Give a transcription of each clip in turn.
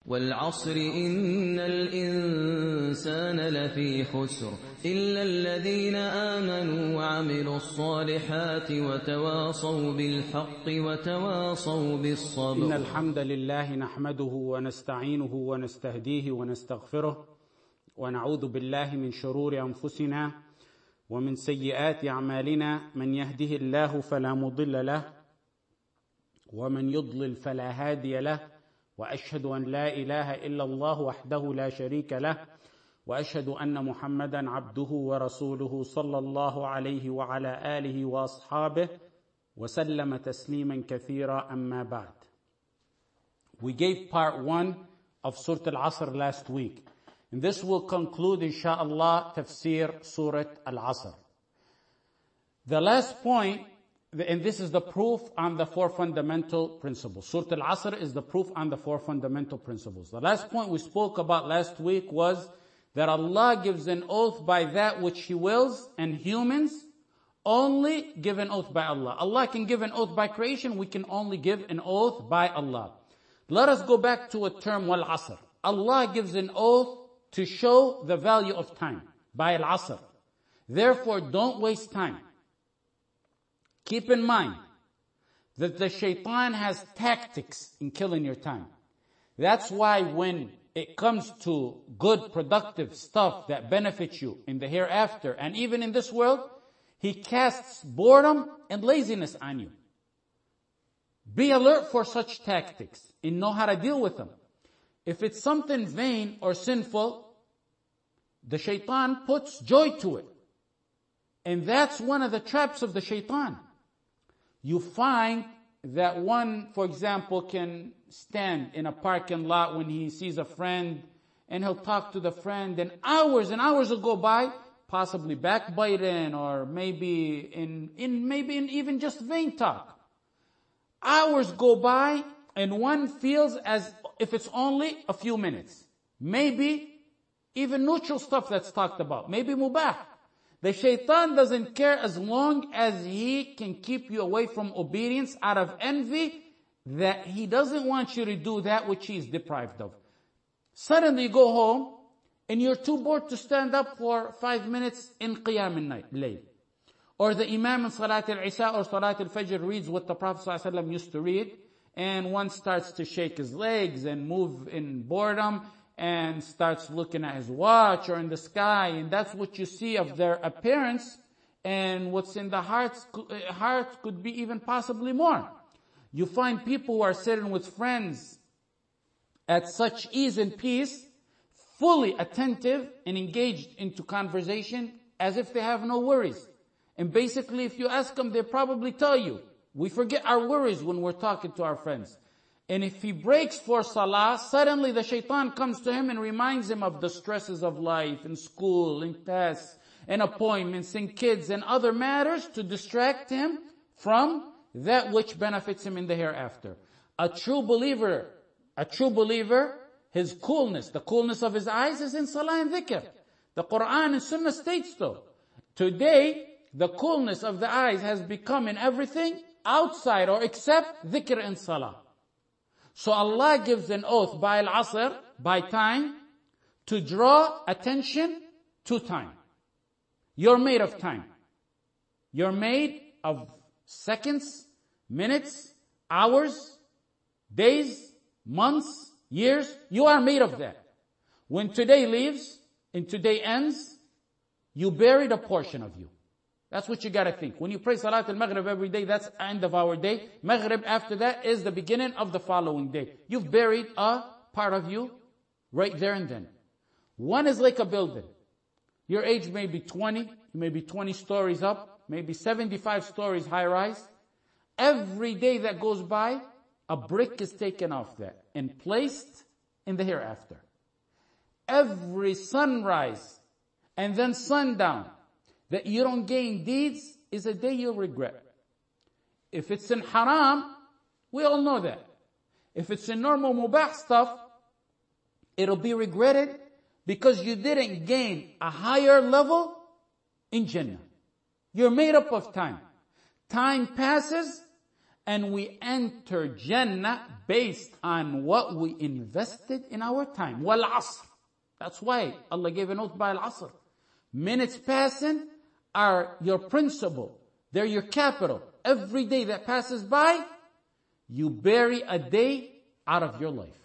والعصر إن الإنسان لفي خسر إلا الذين آمنوا وعملوا الصالحات وتواصوا بالحق وتواصوا بالصبر. إن الحمد لله نحمده ونستعينه ونستهديه ونستغفره ونعوذ بالله من شرور أنفسنا ومن سيئات أعمالنا. من يهده الله فلا مضل له ومن يضلل فلا هادي له، وأشهد أن لا إله إلا الله وحده لا شريك له، وأشهد أن محمدا عبده ورسوله صلى الله عليه وعلى آله وأصحابه وسلم تسليما كثيرا. أما بعد. We gave part 1 of Surah Al-Asr last week, and this will conclude inshallah tafsir Surah Al-Asr. The last point, and this is the proof on the 4 fundamental principles. Surah Al-Asr is the proof on the 4 fundamental principles. The last point we spoke about last week was that Allah gives an oath by that which He wills, and humans only give an oath by Allah. Allah can give an oath by creation, we can only give an oath by Allah. Let us go back to a term, wal-asr. Allah gives an oath to show the value of time, by al-asr. Therefore, don't waste time. Keep in mind that the shaitan has tactics in killing your time. That's why when it comes to good, productive stuff that benefits you in the hereafter and even in this world, he casts boredom and laziness on you. Be alert for such tactics and know how to deal with them. If it's something vain or sinful, the shaitan puts joy to it. And that's one of the traps of the shaitan. You find that one, for example, can stand in a parking lot when he sees a friend, and he'll talk to the friend, and hours will go by, possibly backbiting, or maybe in even just vain talk. Hours go by, and one feels as if it's only a few minutes. Maybe even neutral stuff that's talked about. Maybe mubah. The shaitan doesn't care as long as he can keep you away from obedience out of envy, that he doesn't want you to do that which he is deprived of. Suddenly you go home and you're too bored to stand up for 5 minutes in Qiyam al-Layl. Or the Imam in Salat al-Isha or Salat al-Fajr reads what the Prophet ﷺ used to read, and one starts to shake his legs and move in boredom, and starts looking at his watch or in the sky, and that's what you see of their appearance, and what's in the heart could be even possibly more. You find people who are sitting with friends at such ease and peace, fully attentive and engaged into conversation as if they have no worries. And basically, if you ask them, they probably tell you, we forget our worries when we're talking to our friends. And if he breaks for salah, suddenly the shaitan comes to him and reminds him of the stresses of life and school and tests and appointments and kids and other matters to distract him from that which benefits him in the hereafter. A true believer, his coolness, the coolness of his eyes is in salah and dhikr. The Quran and Sunnah states so. Today, the coolness of the eyes has become in everything outside or except dhikr and salah. So Allah gives an oath by al-asr, by time, to draw attention to time. You're made of time. You're made of seconds, minutes, hours, days, months, years. You are made of that. When today leaves and today ends, you buried a portion of you. That's what you gotta think. When you pray Salat al-Maghrib every day, that's the end of our day. Maghrib after that is the beginning of the following day. You've buried a part of you right there and then. One is like a building. Your age may be 20, you may be 20 stories up, maybe 75 stories high rise. Every day that goes by, a brick is taken off that and placed in the hereafter. Every sunrise and then sundown that you don't gain deeds is a day you'll regret. If it's in haram, we all know that. If it's in normal mubah stuff, it'll be regretted because you didn't gain a higher level in Jannah. You're made up of time. Time passes and we enter Jannah based on what we invested in our time. Wal asr. That's why Allah gave an oath by al-asr. Minutes passing are your principal. They're your capital. Every day that passes by, you bury a day out of your life.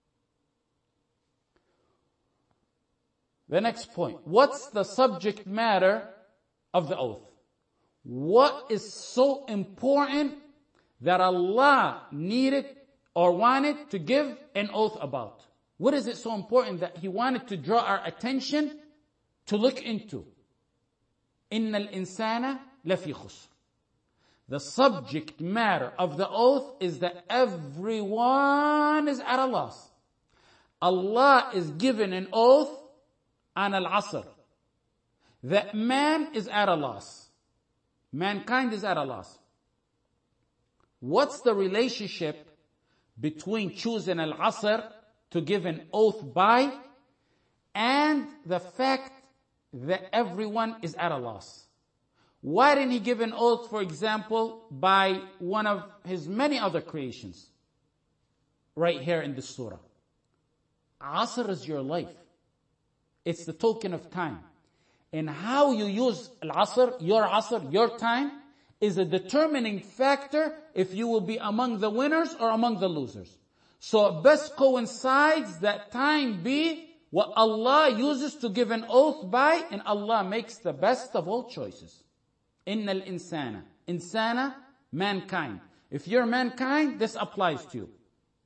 The next point. What's the subject matter of the oath? What is so important that Allah needed or wanted to give an oath about? What is it so important that He wanted to draw our attention to look into? إِنَّ الْإِنسَانَ لَفِي خُسْرٍ. The subject matter of the oath is that everyone is at a loss. Allah is given an oath on al-asr, that man is at a loss. Mankind is at a loss. What's the relationship between choosing al-asr to give an oath by and the fact that everyone is at a loss? Why didn't He give an oath, for example, by one of His many other creations? Right here in this surah. Asr is your life. It's the token of time. And how you use al-asr, your time, is a determining factor if you will be among the winners or among the losers. So it best coincides that time be what Allah uses to give an oath by, and Allah makes the best of all choices. إِنَّ الْإِنسَانَ. Insana, mankind. If you're mankind, this applies to you.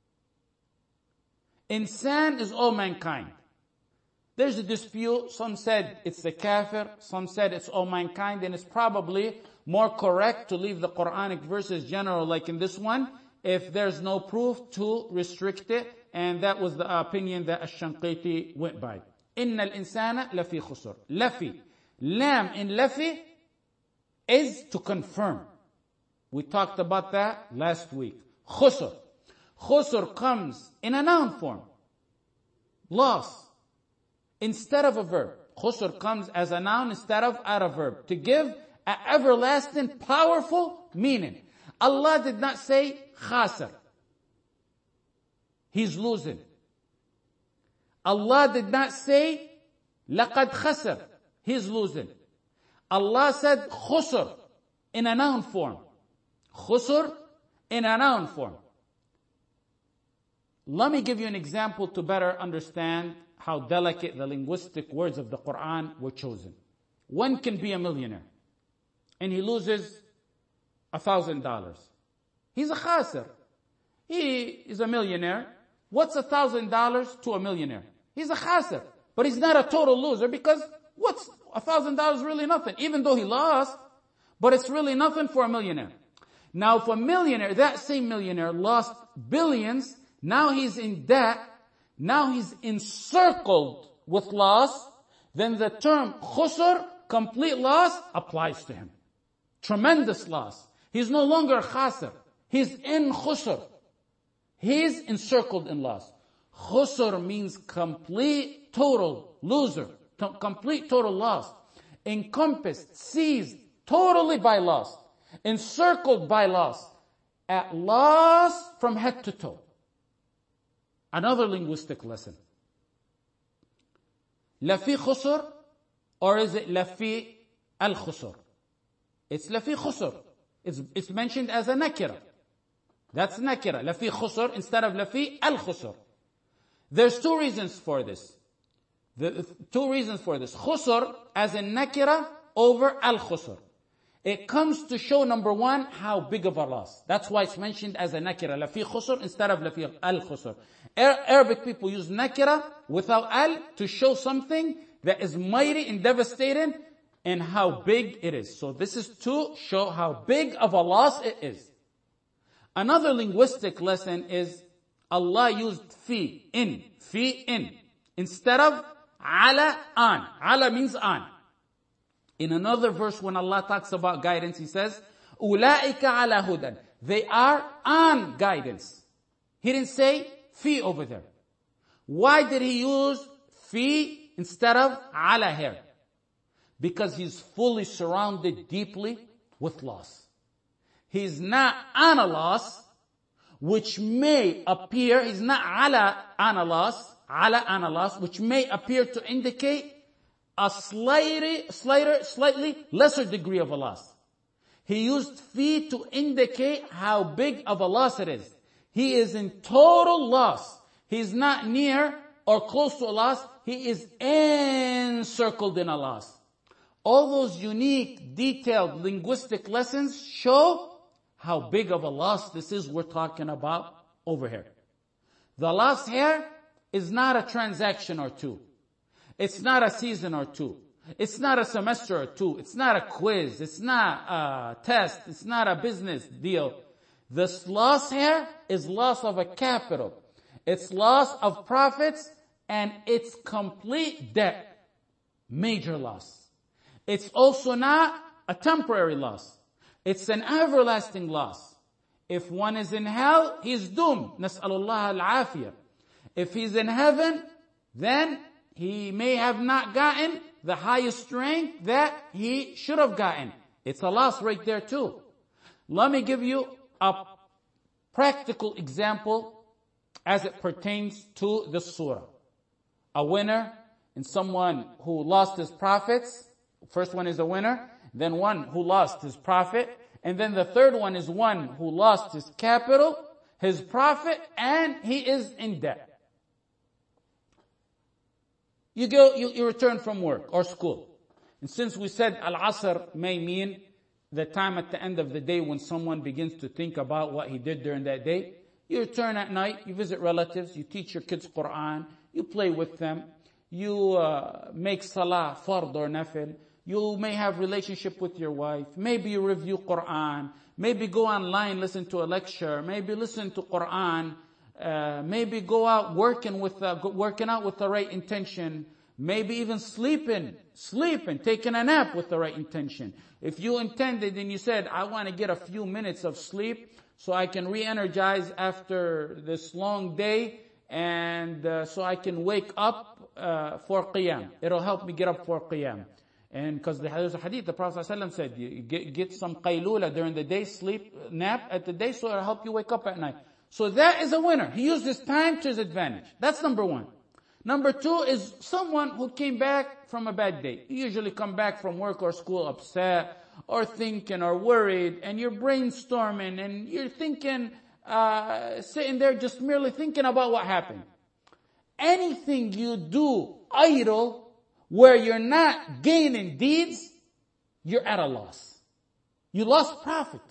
Insan is all mankind. There's a dispute. Some said it's the kafir. Some said it's all mankind. And it's probably more correct to leave the Quranic verses general like in this one, if there's no proof to restrict it. And that was the opinion that Ash-Shanqiti went by. إِنَّ الْإِنسَانَ لَفِي خُسْرٍ. Lafi. Lam in Lafi is to confirm. We talked about that last week. Khusr. Khusr comes in a noun form. Loss. Instead of a verb. Khusr comes as a noun instead of a verb. To give an everlasting, powerful meaning. Allah did not say khasr. He's losing. Allah did not say laqad khasr. He's losing. Allah said khusr in a noun form. Khusr in a noun form. Let me give you an example to better understand how delicate the linguistic words of the Quran were chosen. One can be a millionaire and he loses $1,000. He's a khasir. He is a millionaire. What's $1,000 to a millionaire? He's a khasir. But he's not a total loser because what's $1,000 really nothing, even though he lost, but it's really nothing for a millionaire. Now if a millionaire, that same millionaire lost billions, now he's in debt, now he's encircled with loss, then the term khusr, complete loss, applies to him. Tremendous loss. He's no longer a khasir. He's in khusr. He's encircled in loss. Khusr means complete, total loser. Complete, total loss. Encompassed, seized, totally by loss. Encircled by loss. At loss from head to toe. Another linguistic lesson. Lafi khusr, or is it lafi al-khusr? It's lafi khusr. It's mentioned as a nakira. That's nakira. Lafi khusr instead of lafi al-khusr. There's two reasons for this. Khusr as a nakira over al-khusr. It comes to show, number one, how big of a loss. That's why it's mentioned as a nakira. Lafi khusr instead of lafi al-khusr. Arabic people use nakira without al to show something that is mighty and devastating and how big it is. So this is to show how big of a loss it is. Another linguistic lesson is Allah used fi in instead of ala on. Ala means on. In another verse when Allah talks about guidance, He says, أُولَٰئِكَ عَلَى هُدًى. They are on guidance. He didn't say fi over there. Why did He use fi instead of ala here? Because He's fully surrounded deeply with loss. He's not on a loss, which may appear, he's not ala on a loss, which may appear to indicate a slightly lesser degree of a loss. He used fi to indicate how big of a loss it is. He is in total loss. He's not near or close to a loss. He is encircled in a loss. All those unique, detailed linguistic lessons show how big of a loss this is we're talking about over here. The loss here is not a transaction or two. It's not a season or two. It's not a semester or two. It's not a quiz. It's not a test. It's not a business deal. This loss here is loss of a capital. It's loss of profits, and it's complete debt. Major loss. It's also not a temporary loss. It's an everlasting loss. If one is in hell, he's doomed. Nas'alullah al-afiyah. If he's in heaven, then he may have not gotten the highest strength that he should have gotten. It's a loss right there too. Let me give you a practical example as it pertains to this surah. A winner and someone who lost his profits. First one is a winner, then one who lost his profit, and then the third one is one who lost his capital, his profit, and he is in debt. You return from work or school. And since we said Al-Asr may mean the time at the end of the day when someone begins to think about what he did during that day, you return at night, you visit relatives, you teach your kids Quran, you play with them, you make salah, fard or nafil, you may have relationship with your wife, maybe you review Quran, maybe go online, listen to a lecture, maybe listen to Quran, maybe go out working out with the right intention, maybe even sleeping, taking a nap with the right intention. If you intended and you said, I want to get a few minutes of sleep so I can re-energize after this long day, and so I can wake up for Qiyam. It'll help me get up for Qiyam. And because there's a hadith, the Prophet ﷺ said, you get some qaylula during the day, sleep, nap at the day, so it'll help you wake up at night. So that is a winner. He used his time to his advantage. That's number one. Number two is someone who came back from a bad day. You usually come back from work or school upset, or thinking, or worried, and you're brainstorming, and you're thinking, sitting there just merely thinking about what happened. Anything you do idle, where you're not gaining deeds, you're at a loss. You lost profit.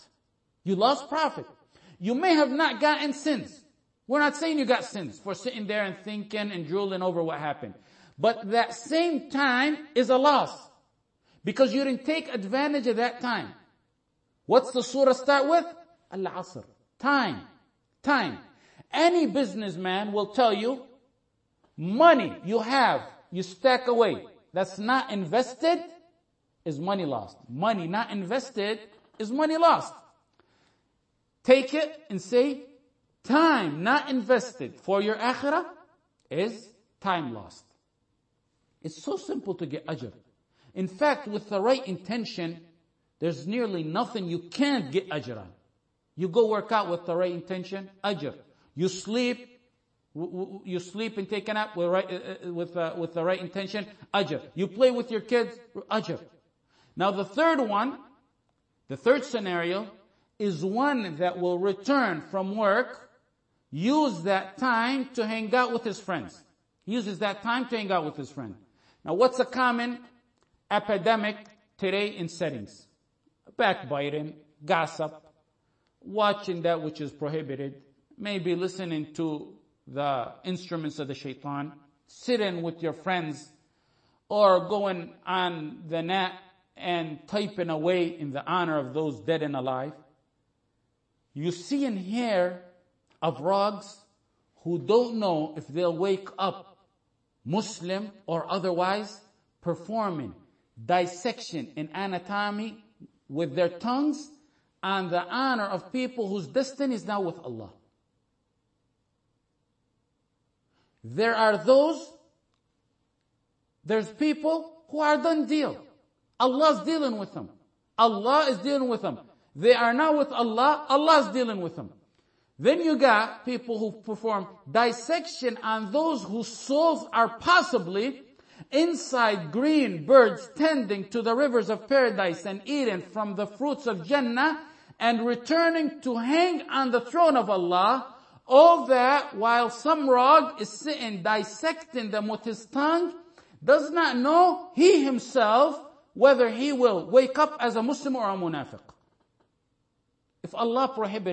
You may have not gotten sins. We're not saying you got sins for sitting there and thinking and drooling over what happened. But that same time is a loss, because you didn't take advantage of that time. What's the surah start with? Al-Asr. Time. Any businessman will tell you, money you have, you stack away, that's not invested, is money lost. Money not invested is money lost. Take it and say, time not invested for your akhirah is time lost. It's so simple to get ajr. In fact, with the right intention, there's nearly nothing you can't get ajr on. You go work out with the right intention, ajr. You sleep and take a nap with the right intention, ajr. You play with your kids, ajr. Now the third scenario is one that will return from work, use that time to hang out with his friends. He uses that time to hang out with his friend. Now what's a common epidemic today in settings? Backbiting, gossip, watching that which is prohibited, maybe listening to the instruments of the shaitan, sitting with your friends, or going on the net and typing away in the honor of those dead and alive. You see and hear of rogues who don't know if they'll wake up Muslim or otherwise, performing dissection and anatomy with their tongues on the honor of people whose destiny is now with Allah. There's people who are done deal. Allah's dealing with them. Allah is dealing with them. They are now with Allah. Allah is dealing with them. Then you got people who perform dissection on those whose souls are possibly inside green birds tending to the rivers of paradise and eating from the fruits of Jannah and returning to hang on the throne of Allah. All that while some rag is sitting dissecting them with his tongue, does not know he himself whether he will wake up as a Muslim or a munafiq. If Allah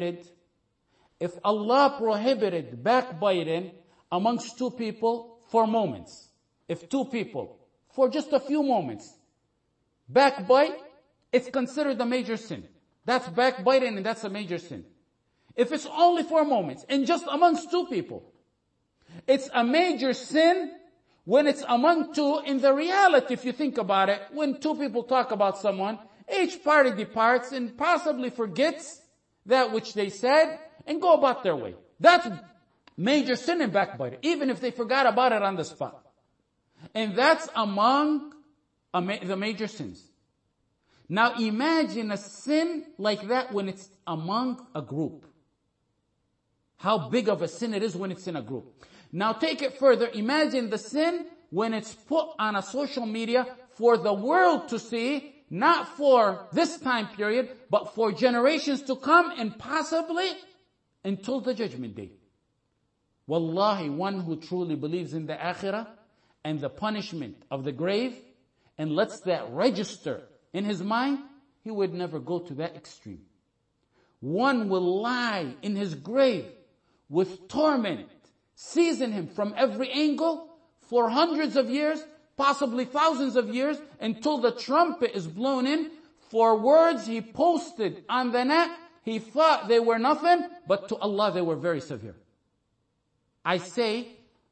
prohibited backbiting amongst two people for moments, if two people, for just a few moments, backbite, it's considered a major sin. That's backbiting and that's a major sin. If it's only for moments and just amongst two people, it's a major sin when it's among two. In the reality, if you think about it, when two people talk about someone, each party departs and possibly forgets that which they said and go about their way. That's major sin in backbiting, even if they forgot about it on the spot. And that's among the major sins. Now imagine a sin like that when it's among a group. How big of a sin it is when it's in a group. Now take it further. Imagine the sin when it's put on a social media for the world to see, not for this time period, but for generations to come and possibly until the judgment day. Wallahi, one who truly believes in the akhirah and the punishment of the grave and lets that register in his mind, he would never go to that extreme. One will lie in his grave with torment, seizing him from every angle for hundreds of years, possibly thousands of years, until the trumpet is blown in for words he posted on the net. He thought they were nothing, but to Allah they were very severe. I say,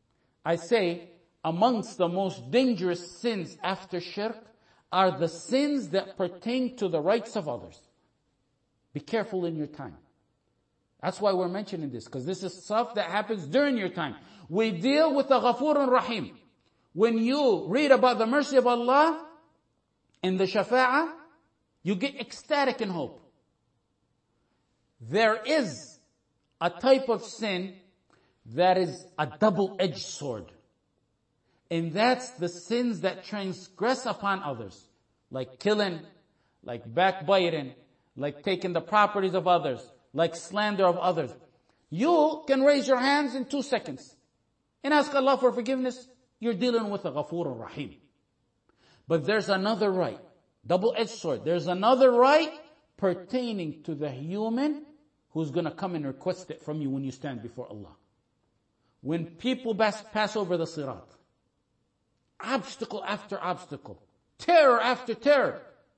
amongst the most dangerous sins after shirk are the sins that pertain to the rights of others. Be careful in your time. That's why we're mentioning this, because this is stuff that happens during your time. We deal with the Ghafurun Rahim. When you read about the mercy of Allah and the Shafa'ah, you get ecstatic in hope. There is a type of sin that is a double-edged sword. And that's the sins that transgress upon others. Like killing, like backbiting, like taking the properties of others, like slander of others. You can raise your hands in 2 seconds and ask Allah for forgiveness. You're dealing with a Ghafur Rahim. But there's another right, double-edged sword. There's another right pertaining to the human who's going to come and request it from you when you stand before Allah. When people pass over the sirat, obstacle after obstacle, terror after terror.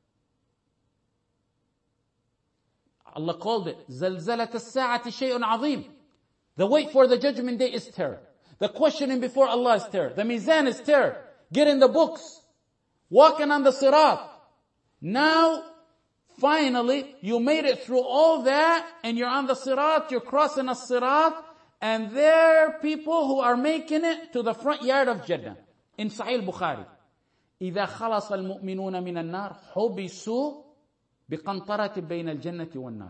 Allah called it, زَلْزَلَةَ السَّاعَةِ شَيْءٌ عَظِيمٌ. The wait for the judgment day is terror. The questioning before Allah is terror. The mizan is terror. Getting the books. Walking on the sirat. Now, finally, you made it through all that and you're on the sirat, you're crossing a sirat, and there are people who are making it to the front yard of Jannah. In Sahih Bukhari, إِذَا خَلَصَ الْمُؤْمِنُونَ مِنَ النَّارِ حُبِسُوا بِقَنْطَرَةٍ بَيْنَ الْجَنَّةِ وَالنَّارِ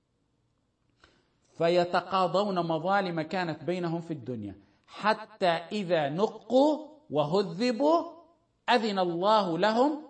فَيَتَقَاضَوْنَ مَظَالِمَ كَانَتْ بَيْنَهُمْ فِي الدُّنْيَا حَتَّى إِذَا نُقُّوا وَهُذِّبُوا أَذِنَ اللَّهُ لَهُمْ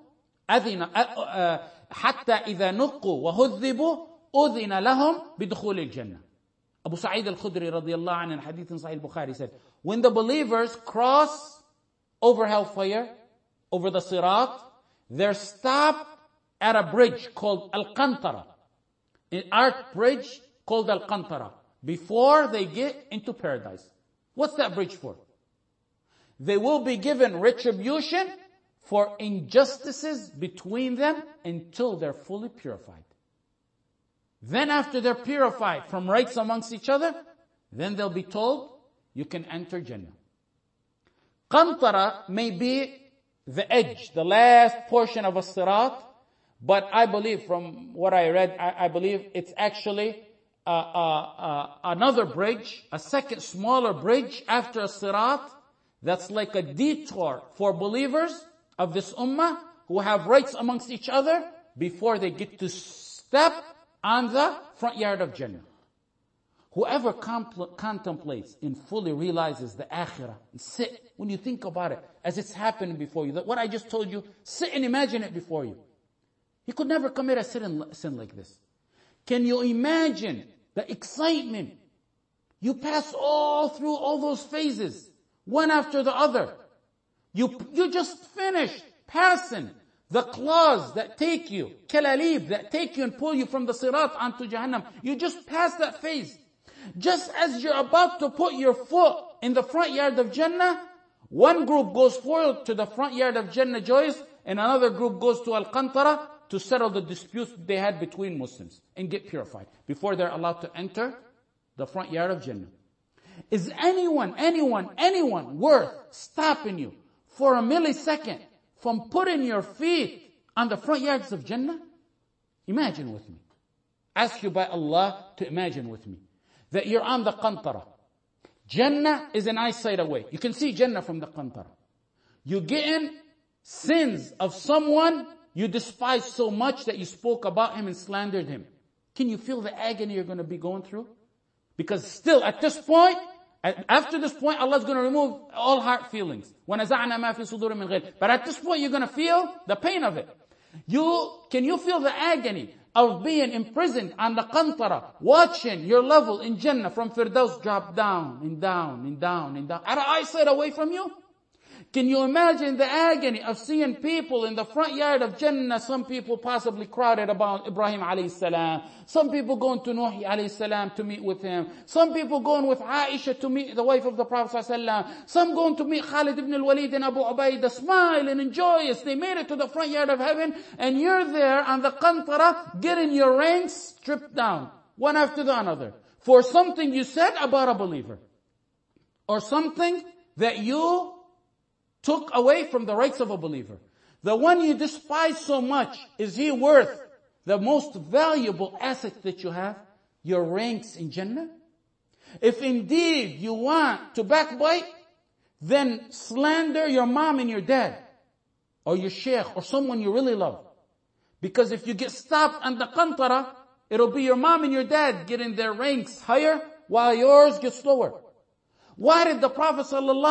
حَتَّى إِذَا نُقُّوا وَهُذِّبُوا أُذِنَ لَهُمْ بِدُخُولِ الْجَنَّةِ. Abu Sa'id al-Khudri radiyallahu anhu in hadith in Sahih Bukhari said, when the believers cross over hellfire, over the sirat, they're stopped at a bridge called Al-Qantara, an arch bridge called Al-Qantara, before they get into paradise. What's that bridge for? They will be given retribution for injustices between them until they're fully purified. Then after they're purified from rights amongst each other, then they'll be told, you can enter Jannah. Qantara may be the edge, the last portion of a sirat, but I believe from what I read, I believe it's actually another bridge, a second smaller bridge after a sirat, that's like a detour for believers of this ummah who have rights amongst each other before they get to step on the front yard of Jannah. Whoever contemplates and fully realizes the akhirah, and sit, when you think about it, as it's happening before you, what I just told you, sit and imagine it before you. He could never commit a sin like this. Can you imagine the excitement? You pass all through all those phases, one after the other. You just finished passing the claws that take you, kalalib, that take you and pull you from the sirat onto Jahannam. You just passed that phase. Just as you're about to put your foot in the front yard of Jannah, one group goes forward to the front yard of Jannah joys, and another group goes to Al-Qantara to settle the disputes they had between Muslims and get purified before they're allowed to enter the front yard of Jannah. Is anyone worth stopping you for a millisecond from putting your feet on the front yards of Jannah? Imagine with me. Ask you by Allah to imagine with me that you're on the Qantara. Jannah is an eyesight away. You can see Jannah from the Qantara. You get in sins of someone you despise so much that you spoke about him and slandered him. Can you feel the agony you're going to be going through? Because still at this point, after this point, Allah's going to remove all heart feelings. وَنَزَعْنَا مَا فِي صُدُورٍ مِّنْ غِلٍّ. But at this point, you're going to feel the pain of it. Can you feel the agony of being imprisoned on the Qantara, watching your level in Jannah from Firdaus drop down and down and down and down, at an eyesight away from you? Can you imagine the agony of seeing people in the front yard of Jannah? Some people possibly crowded about Ibrahim alayhi salam. Some people going to Nuh alayhi salam to meet with him. Some people going with Aisha to meet the wife of the Prophet sallallahu alaihi wasallam. Some going to meet Khalid ibn al-Walid and Abu Ubaidah, smiling and joyous. They made it to the front yard of heaven, and you're there on the Qantara getting your ranks stripped down, one after the other, for something you said about a believer, or something that you took away from the rights of a believer. The one you despise so much, is he worth the most valuable asset that you have? Your ranks in Jannah? If indeed you want to backbite, then slander your mom and your dad, or your sheikh, or someone you really love. Because if you get stopped on the Qantara, it'll be your mom and your dad getting their ranks higher, while yours gets lower. Why did the Prophet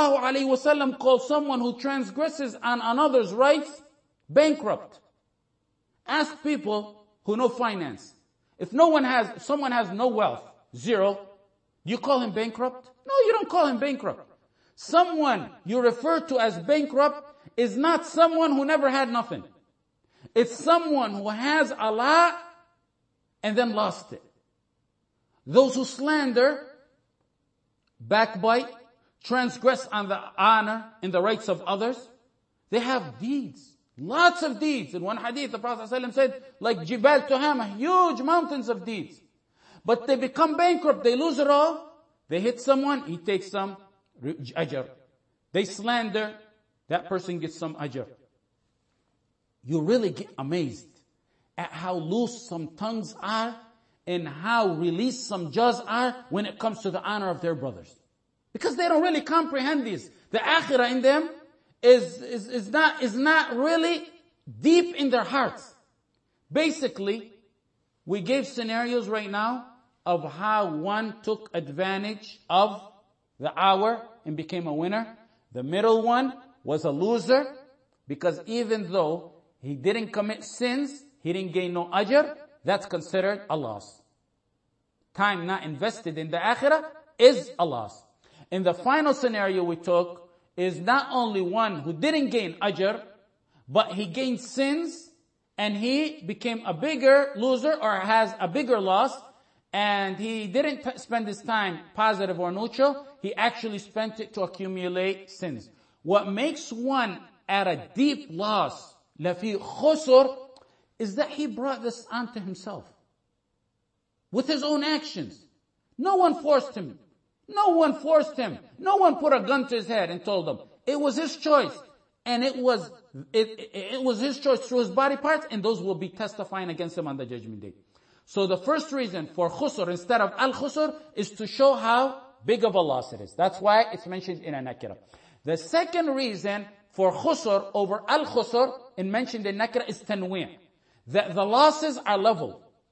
ﷺ call someone who transgresses on another's rights bankrupt? Ask people who know finance. If someone has no wealth, zero, you call him bankrupt? No, you don't call him bankrupt. Someone you refer to as bankrupt is not someone who never had nothing. It's someone who has a lot and then lost it. Those who slander, backbite, transgress on the honor and the rights of others, they have deeds. Lots of deeds. In one hadith, the Prophet ﷺ said, like Jibal Tuhama, huge mountains of deeds. But they become bankrupt, they lose it all. They hit someone, he takes some ajr. They slander, that person gets some ajr. You really get amazed at how loose some tongues are and how released some jaws are when it comes to the honor of their brothers. Because they don't really comprehend these. The akhirah in them is not really deep in their hearts. Basically, we gave scenarios right now of how one took advantage of the hour and became a winner. The middle one was a loser, because even though he didn't commit sins, he didn't gain no ajr, that's considered a loss. Time not invested in the akhirah is a loss. And the final scenario we took is not only one who didn't gain ajr, but he gained sins and he became a bigger loser or has a bigger loss, and he didn't spend his time positive or neutral. He actually spent it to accumulate sins. What makes one at a deep loss, lafi khusur, is that he brought this onto himself with his own actions. No one forced him. No one forced him. No one put a gun to his head and told him. It was his choice. And it was his choice through his body parts, and those will be testifying against him on the judgment day. So the first reason for khusr instead of al-khusr is to show how big of a loss it is. That's why it's mentioned in a nakira. The second reason for khusr over al-khusr and mentioned in nakira is tanwi'. That the losses are level.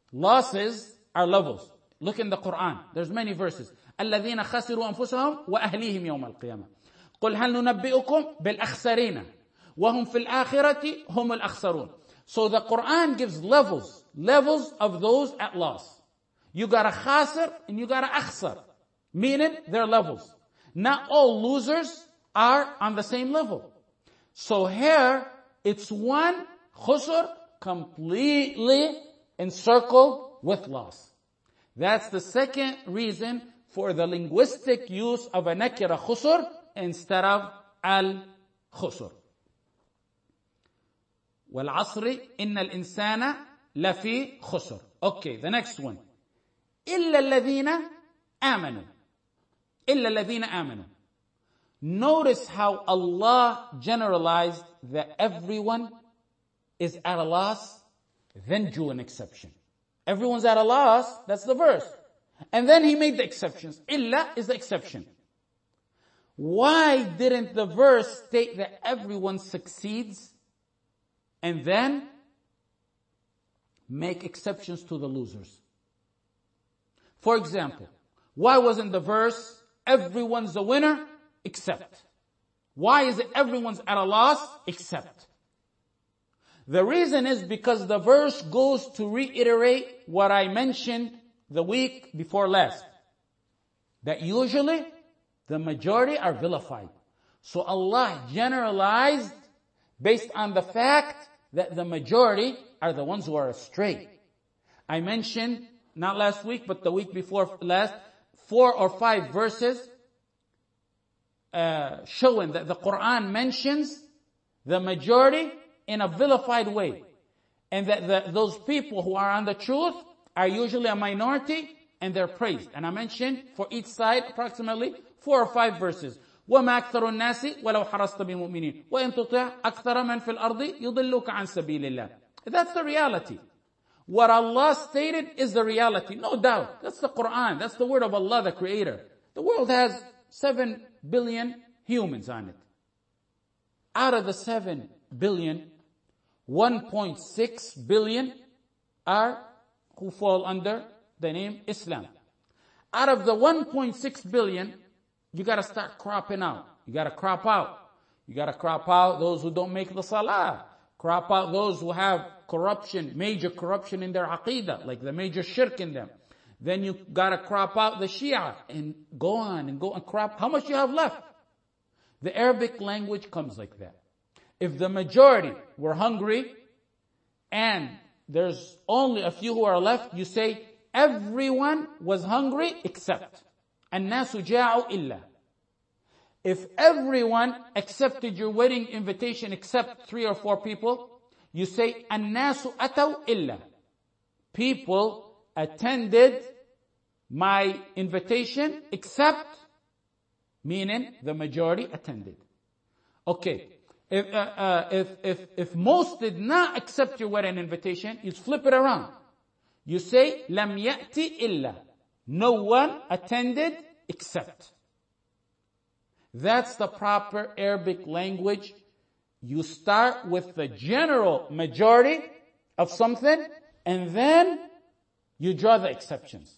Losses are levels. Look in the Quran. There's many verses. الذين خسروا أنفسهم وأهليهم يوم القيامة. قل هل ننبئكم بالأخسرين وهم في الآخرة هم الأخسرون. So the Quran gives levels of those at loss. You got a khasir and you got a akhsar. Meaning they're levels. Not all losers are on the same level. So here, it's one khusr completely encircled with loss. That's the second reason for the linguistic use of a nakira khusr instead of al-khusr. وَالْعَصْرِ إِنَّ الْإِنسَانَ لَفِي خُسْرٍ. Okay, the next one. إِلَّا الَّذِينَ آمَنُوا. إِلَّا الَّذِينَ آمَنُوا. Notice how Allah generalized that everyone is at a loss, then drew an exception. Everyone's at a loss, that's the verse. And then He made the exceptions. Illa is the exception. Why didn't the verse state that everyone succeeds and then make exceptions to the losers? For example, why wasn't the verse, everyone's a winner except? Why is it everyone's at a loss except? The reason is because the verse goes to reiterate what I mentioned the week before last. That usually the majority are vilified. So Allah generalized based on the fact that the majority are the ones who are astray. I mentioned, not last week, but the week before last, 4 or 5 verses showing that the Quran mentions the majority in a vilified way. And that those people who are on the truth are usually a minority and they're praised. And I mentioned for each side approximately 4 or 5 verses. وَمَا أَكْثَرُ النَّاسِ وَلَوْ حَرَصْتَ بِمُؤْمِنِينَ وَإِن تُطِعْ أَكْثَرَ مَنْ فِي الْأَرْضِ يُضِلُّكَ عَنْ سَبِيلِ اللَّهِ. That's the reality. What Allah stated is the reality. No doubt. That's the Quran. That's the word of Allah, the Creator. The world has 7 billion humans on it. Out of the 7 billion, 1.6 billion are who fall under the name Islam. Out of the 1.6 billion, you got to start cropping out. You got to crop out. You got to crop out those who don't make the salah. Crop out those who have corruption, major corruption in their aqidah, like the major shirk in them. Then you got to crop out the Shia and go on and crop. How much you have left? The Arabic language comes like that. If the majority were hungry and there's only a few who are left, you say everyone was hungry except. الناس جاعوا إلا. If everyone accepted your wedding invitation except 3 or 4 people, you say الناس أتوا إلا. People attended my invitation except, meaning the majority attended. Okay. If most did not accept your wedding invitation, you flip it around. You say لم يأتي إلا. No one attended except. That's the proper Arabic language. You start with the general majority of something and then you draw the exceptions.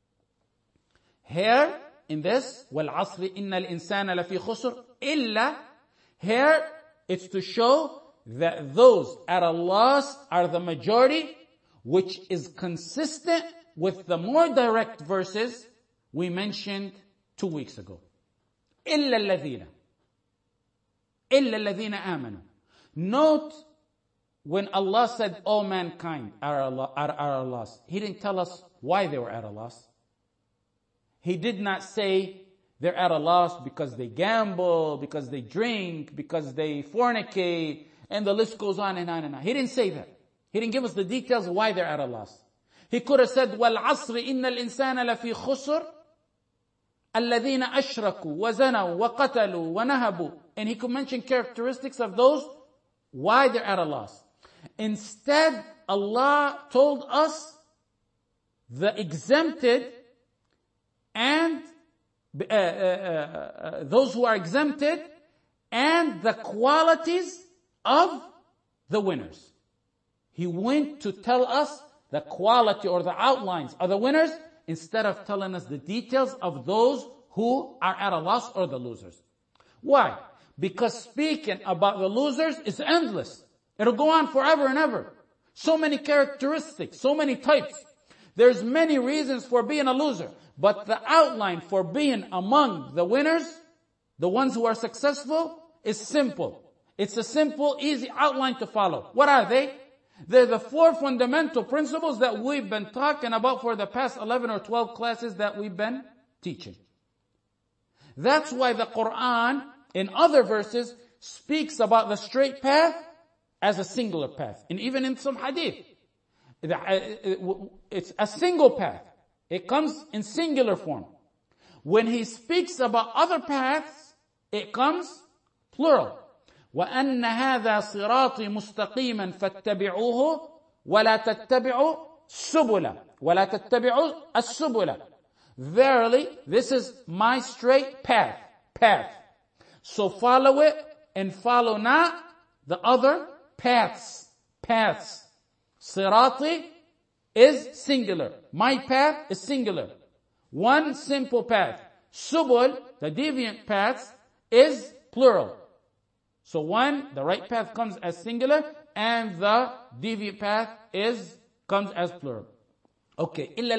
Here in this, وَالْعَصْرِ إِنَّ الْإِنسَانَ لَفِي خُسْرٍ إِلَّا, here it's to show that those at a loss are the majority, which is consistent with the more direct verses we mentioned 2 weeks ago. إِلَّا الَّذِينَ آمَنُوا. Note when Allah said all mankind are at a loss, He didn't tell us why they were at a loss. He did not say they're at a loss because they gamble, because they drink, because they fornicate, and the list goes on and on and on. He didn't say that. He didn't give us the details of why they're at a loss. He could have said, وَالْعَصْرِ إِنَّ الْإِنسَانَ لَفِي خُسْرٍ الَّذِينَ أَشْرَكُوا وَزَنَوا وَقَتَلُوا وَنَهَبُوا. And he could mention characteristics of those, why they're at a loss. Instead, Allah told us the exempted and those who are exempted and the qualities of the winners. He went to tell us the quality or the outlines of the winners instead of telling us the details of those who are at a loss or the losers. Why? Because speaking about the losers is endless. It'll go on forever and ever. So many characteristics, so many types. There's many reasons for being a loser. But the outline for being among the winners, the ones who are successful, is simple. It's a simple, easy outline to follow. What are they? They're the 4 fundamental principles that we've been talking about for the past 11 or 12 classes that we've been teaching. That's why the Quran, in other verses, speaks about the straight path as a singular path. And even in some hadith, it's a single path. It comes in singular form. When he speaks about other paths, it comes plural. وَأَنَّ هَذَا صِرَاطِي مُسْتَقِيمًا فَاتَّبِعُوهُ وَلَا تَتَّبِعُوا السُّبُلَ وَلَا تَتَّبِعُوا السُّبُلَ. Verily, this is my straight path. So follow it and follow not the other paths. Sirati is singular. My path is singular. One simple path. Subul, the deviant paths, is plural. So the right path comes as singular, and the deviant path comes as plural. Okay, إِلَّا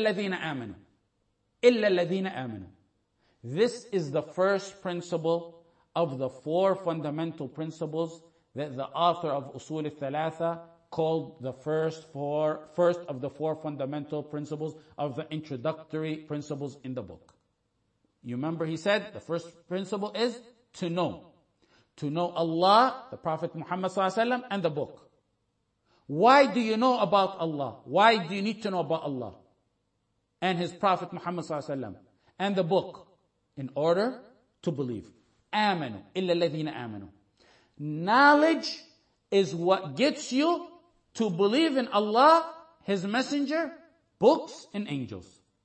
الَّذِينَ آمَنُوا. This is the first principle of the 4 fundamental principles that the author of Usul al-Thalatha called the first of the 4 fundamental principles of the introductory principles in the book. You remember he said the first principle is to know. To know Allah, the Prophet Muhammad ﷺ, and the book. Why do you know about Allah? Why do you need to know about Allah and His Prophet Muhammad ﷺ and the book? In order to believe. آمنوا إلا الذين آمنوا. Knowledge is what gets you to believe in Allah, His Messenger, books, and angels.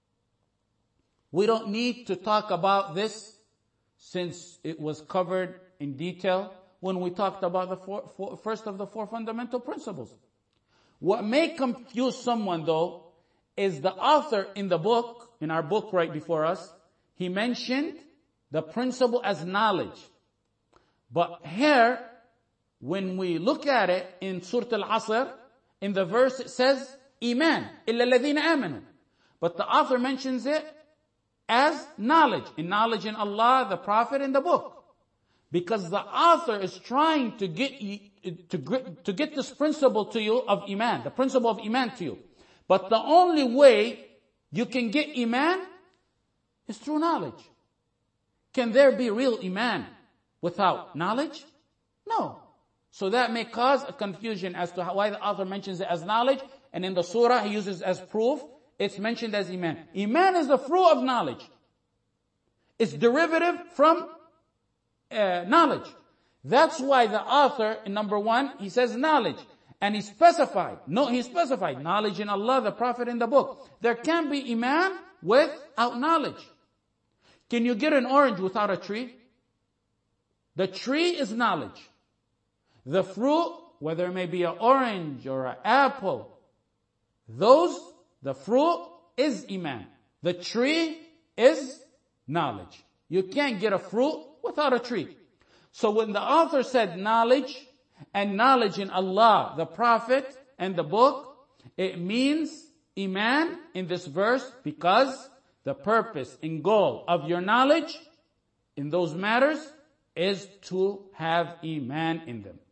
We don't need to talk about this since it was covered in detail when we talked about the first of the 4 fundamental principles. What may confuse someone though is the author in the book, in our book right before us, he mentioned the principle as knowledge. But here, when we look at it in Surah Al-Asr, in the verse it says, Iman, illa alladhina amanu. But the author mentions it as knowledge. In knowledge in Allah, the Prophet, and the book. Because the author is trying to get this principle to you of Iman, the principle of Iman to you. But the only way you can get Iman is through knowledge. Can there be real Iman without knowledge? No. So that may cause a confusion as to why the author mentions it as knowledge, and in the surah he uses as proof, it's mentioned as Iman. Iman is the fruit of knowledge. It's derivative from knowledge. That's why the author, in number 1, he says knowledge. And he specified knowledge in Allah, the Prophet, and the book. There can't be Iman without knowledge. Can you get an orange without a tree? The tree is knowledge. The fruit, whether it may be an orange or an apple, the fruit is Iman. The tree is knowledge. You can't get a fruit without a tree. So when the author said knowledge, and knowledge in Allah, the Prophet, and the book, it means Iman in this verse, because the purpose and goal of your knowledge in those matters is to have Iman in them.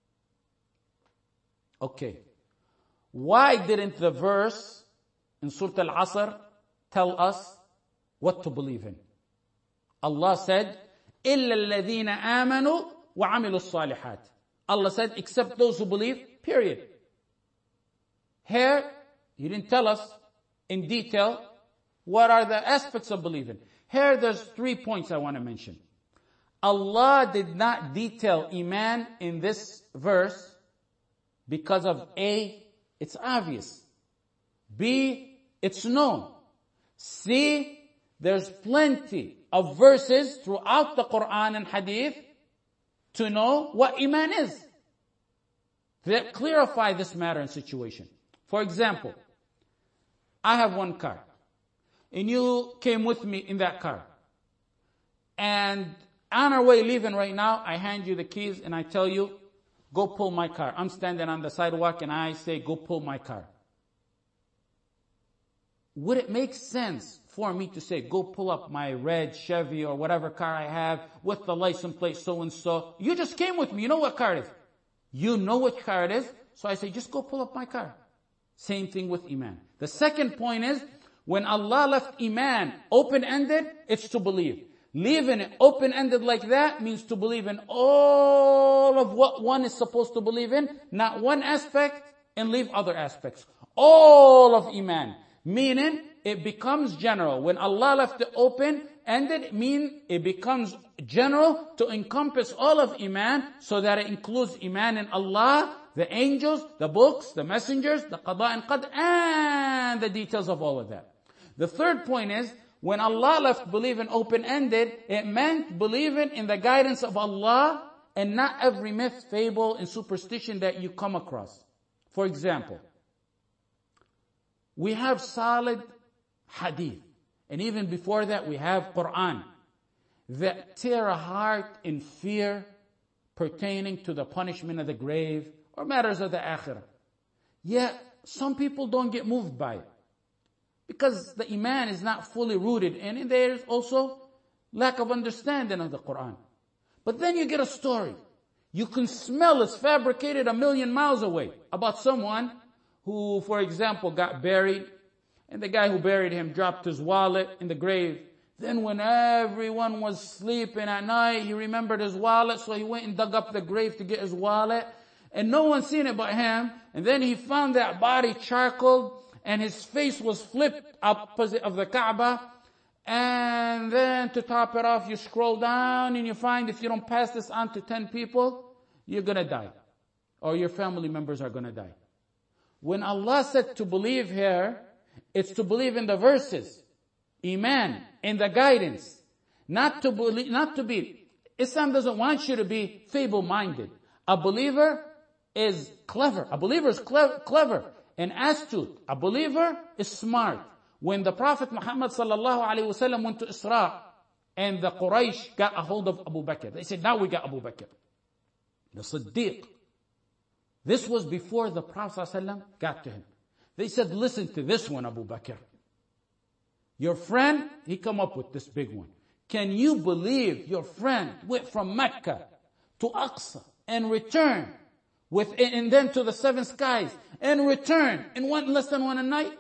Okay. Why didn't the verse in Surah Al-Asr tell us what to believe in? Allah said, إِلَّا الَّذِينَ آمَنُوا وَعَمِلُوا الصَّالِحَاتِ. Allah said, except those who believe, period. Here, He didn't tell us in detail what are the aspects of believing. Here, there's 3 points I want to mention. Allah did not detail Iman in this verse because of A, it's obvious. B, it's known. C, there's plenty of verses throughout the Quran and Hadith to know what Iman is, that clarify this matter and situation. For example, I have one car, and you came with me in that car. And on our way leaving right now, I hand you the keys and I tell you, go pull my car. I'm standing on the sidewalk and I say, go pull my car. Would it make sense for me to say, go pull up my red Chevy or whatever car I have with the license plate so-and-so? You just came with me. You know what car it is. You know which car it is. So I say, just go pull up my car. Same thing with Iman. The second point is, when Allah left Iman open-ended, it's to believe. Leaving it open-ended like that means to believe in all of what one is supposed to believe in, not one aspect and leave other aspects. All of Iman. Meaning, it becomes general. When Allah left it open-ended, it becomes general to encompass all of Iman, so that it includes Iman in Allah, the angels, the books, the messengers, the qada and qadr, and the details of all of that. The third point is, when Allah left believing open-ended, it meant believing in the guidance of Allah and not every myth, fable, and superstition that you come across. For example, we have solid hadith. And even before that, we have Quran that tear a heart in fear pertaining to the punishment of the grave or matters of the akhirah. Yet, some people don't get moved by it, because the Iman is not fully rooted in it. There's also lack of understanding of the Quran. But then you get a story. You can smell it's fabricated 1,000,000 miles away about someone who, for example, got buried, and the guy who buried him dropped his wallet in the grave. Then when everyone was sleeping at night, he remembered his wallet, so he went and dug up the grave to get his wallet, and no one seen it but him. And then he found that body charcoaled, and his face was flipped opposite of the Kaaba. And then to top it off, you scroll down and you find if you don't pass this on to 10 people, you're gonna die. Or your family members are gonna die. When Allah said to believe here, it's to believe in the verses, Iman, in the guidance. Not to be, Islam doesn't want you to be feeble-minded. A believer is clever. A believer is clever and astute. A believer is smart. When the Prophet Muhammad sallallahu alaihi wasallam went to Isra, and the Quraysh got a hold of Abu Bakr, they said, now we got Abu Bakr, the Siddiq. This was before the Prophet sallallahu alaihi wasallam got to him. They said, listen to this one, Abu Bakr. Your friend, he come up with this big one. Can you believe your friend went from Mecca to Aqsa and returned and then to the seven skies and returned in less than one night?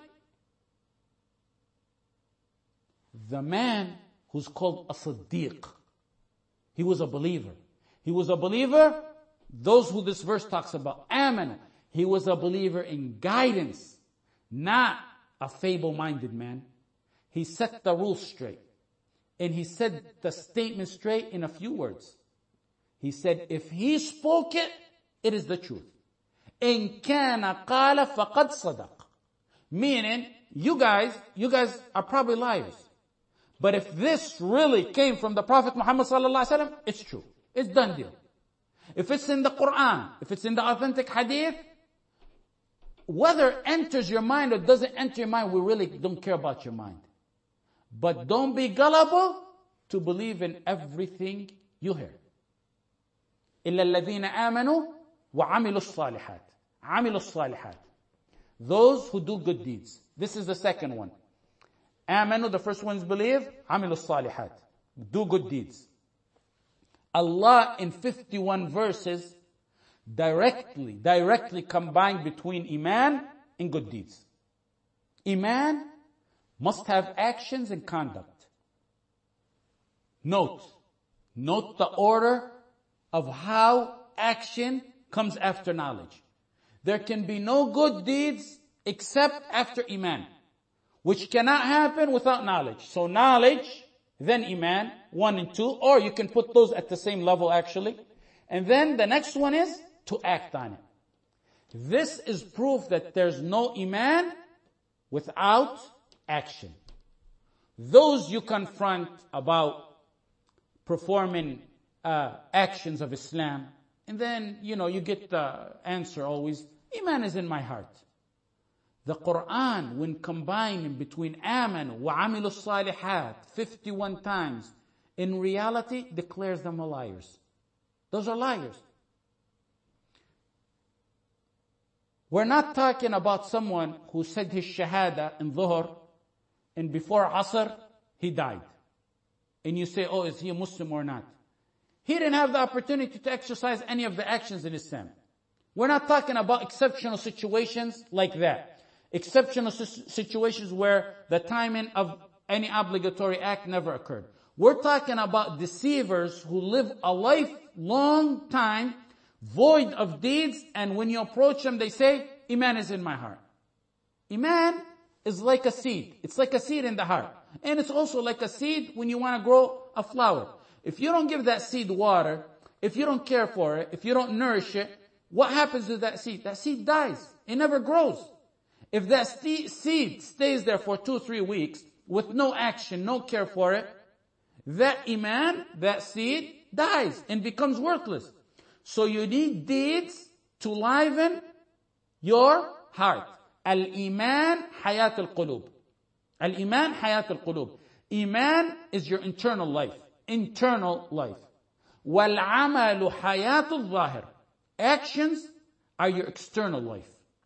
The man who's called a Siddiq, he was a believer. He was a believer, those who this verse talks about, Amana. He was a believer in guidance, not a feeble-minded man. He set the rules straight. And he said the statement straight in a few words. He said, if he spoke it, it is the truth. إِن كَانَ قَالَ فَقَدْ صَدَقَ. Meaning, you guys are probably liars. But if this really came from the Prophet Muhammad sallallahu alaihi wasallam, it's true. It's done deal. If it's in the Quran, if it's in the authentic hadith, whether it enters your mind or doesn't enter your mind, we really don't care about your mind. But don't be gullible to believe in everything you hear. إِلَّا الَّذِينَ آمَنُوا وَعَمِلُوا الصَّالِحَاتِ. عَمِلُوا الصَّالِحَاتِ. Those who do good deeds. This is the second one. Amanu, the first one is believe. Amilu salihat. Do good deeds. Allah in 51 verses directly combined between Iman and good deeds. Iman must have actions and conduct. Note the order of how action comes after knowledge. There can be no good deeds except after Iman, which cannot happen without knowledge. So knowledge, then Iman, 1 and 2, or you can put those at the same level actually. And then the next one is to act on it. This is proof that there's no Iman without action. Those you confront about performing actions of Islam, and then, you get the answer always, Iman is in my heart. The Quran, when combining between آمنوا وعملوا الصالحات 51 times, in reality declares them liars. Those are liars. We're not talking about someone who said his shahada in Dhuhr, and before Asr, he died. And you say, oh, is he a Muslim or not? He didn't have the opportunity to exercise any of the actions in Islam. We're not talking about exceptional situations like that. Exceptional situations where the timing of any obligatory act never occurred. We're talking about deceivers who live a lifelong time void of deeds, and when you approach them, they say, Iman is in my heart. Iman is like a seed. It's like a seed in the heart. And it's also like a seed when you want to grow a flower. If you don't give that seed water, if you don't care for it, if you don't nourish it, what happens to that seed? That seed dies. It never grows. If that seed stays there for 2-3 weeks with no action, no care for it, that iman, that seed, dies and becomes worthless. So you need deeds to liven your heart. Al-iman hayat al-qulub. Al-iman hayat al-qulub. Iman is your internal life. Internal life. Wal-amalu hayat al-zahir. Actions are your external life.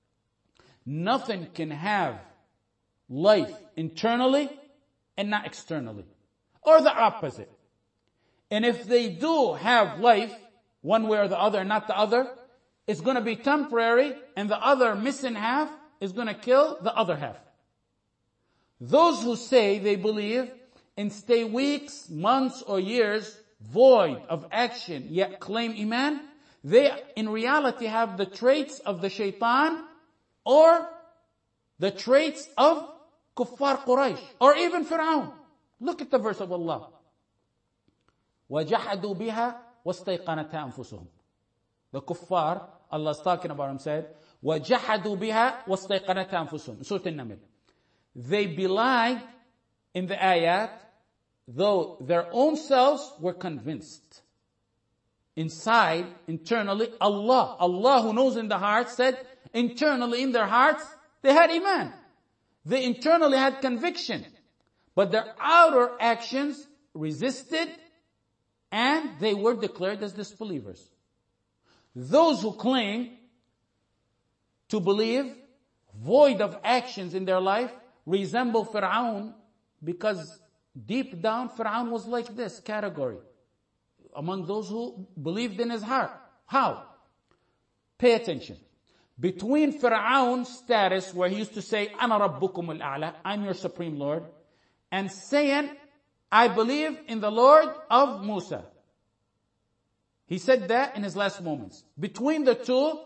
Nothing can have life internally and not externally. Or the opposite. And if they do have life, one way or the other, not the other, it's going to be temporary, and the other missing half is going to kill the other half. Those who say they believe and stay weeks, months, or years void of action, yet claim iman, they in reality have the traits of the shaitan or the traits of kuffar Quraysh or even Fir'aun. Look at the verse of Allah. وَجَحَدُوا بِهَا وَاسْتَيْقَنَتْهَا أَنفُسُهُم. The kuffar, Allah is talking about him, said, وَجَحَدُوا بِهَا وَاسْتَيْقَنَتْهَا أَنفُسُهُم. Surah An-Naml. They belied in the ayat, though their own selves were convinced. Inside, internally, Allah who knows in the heart said, internally in their hearts, they had iman. They internally had conviction. But their outer actions resisted, and they were declared as disbelievers. Those who claim to believe, void of actions in their life, resemble Fir'aun, because deep down Fir'aun was like this category. Among those who believed in his heart. How? Pay attention. Between Fir'aun's status, where he used to say, أَنَا رَبُّكُمُ الْأَعْلَى, I'm your supreme Lord, and saying, I believe in the Lord of Musa. He said that in his last moments. Between the two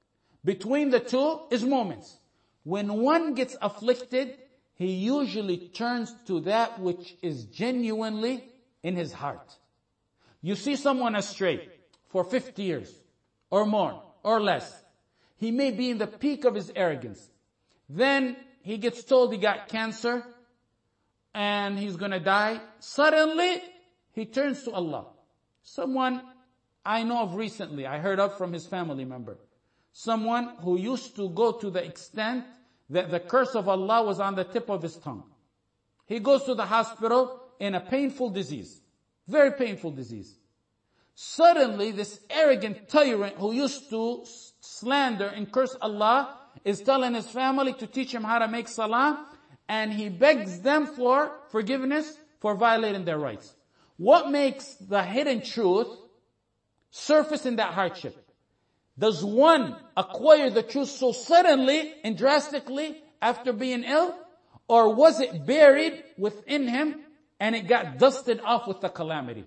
is moments. When one gets afflicted, he usually turns to that which is genuinely in his heart. You see someone astray for 50 years or more or less. He may be in the peak of his arrogance. Then he gets told he got cancer and he's going to die. Suddenly, he turns to Allah. Someone I know of recently, I heard of from his family member. Someone who used to go to the extent that the curse of Allah was on the tip of his tongue. He goes to the hospital in a painful disease. Very painful disease. Suddenly, this arrogant tyrant who used to slander and curse Allah is telling his family to teach him how to make salah, and he begs them for forgiveness for violating their rights. What makes the hidden truth surface in that hardship? Does one acquire the truth so suddenly and drastically after being ill? Or was it buried within him and it got dusted off with the calamity?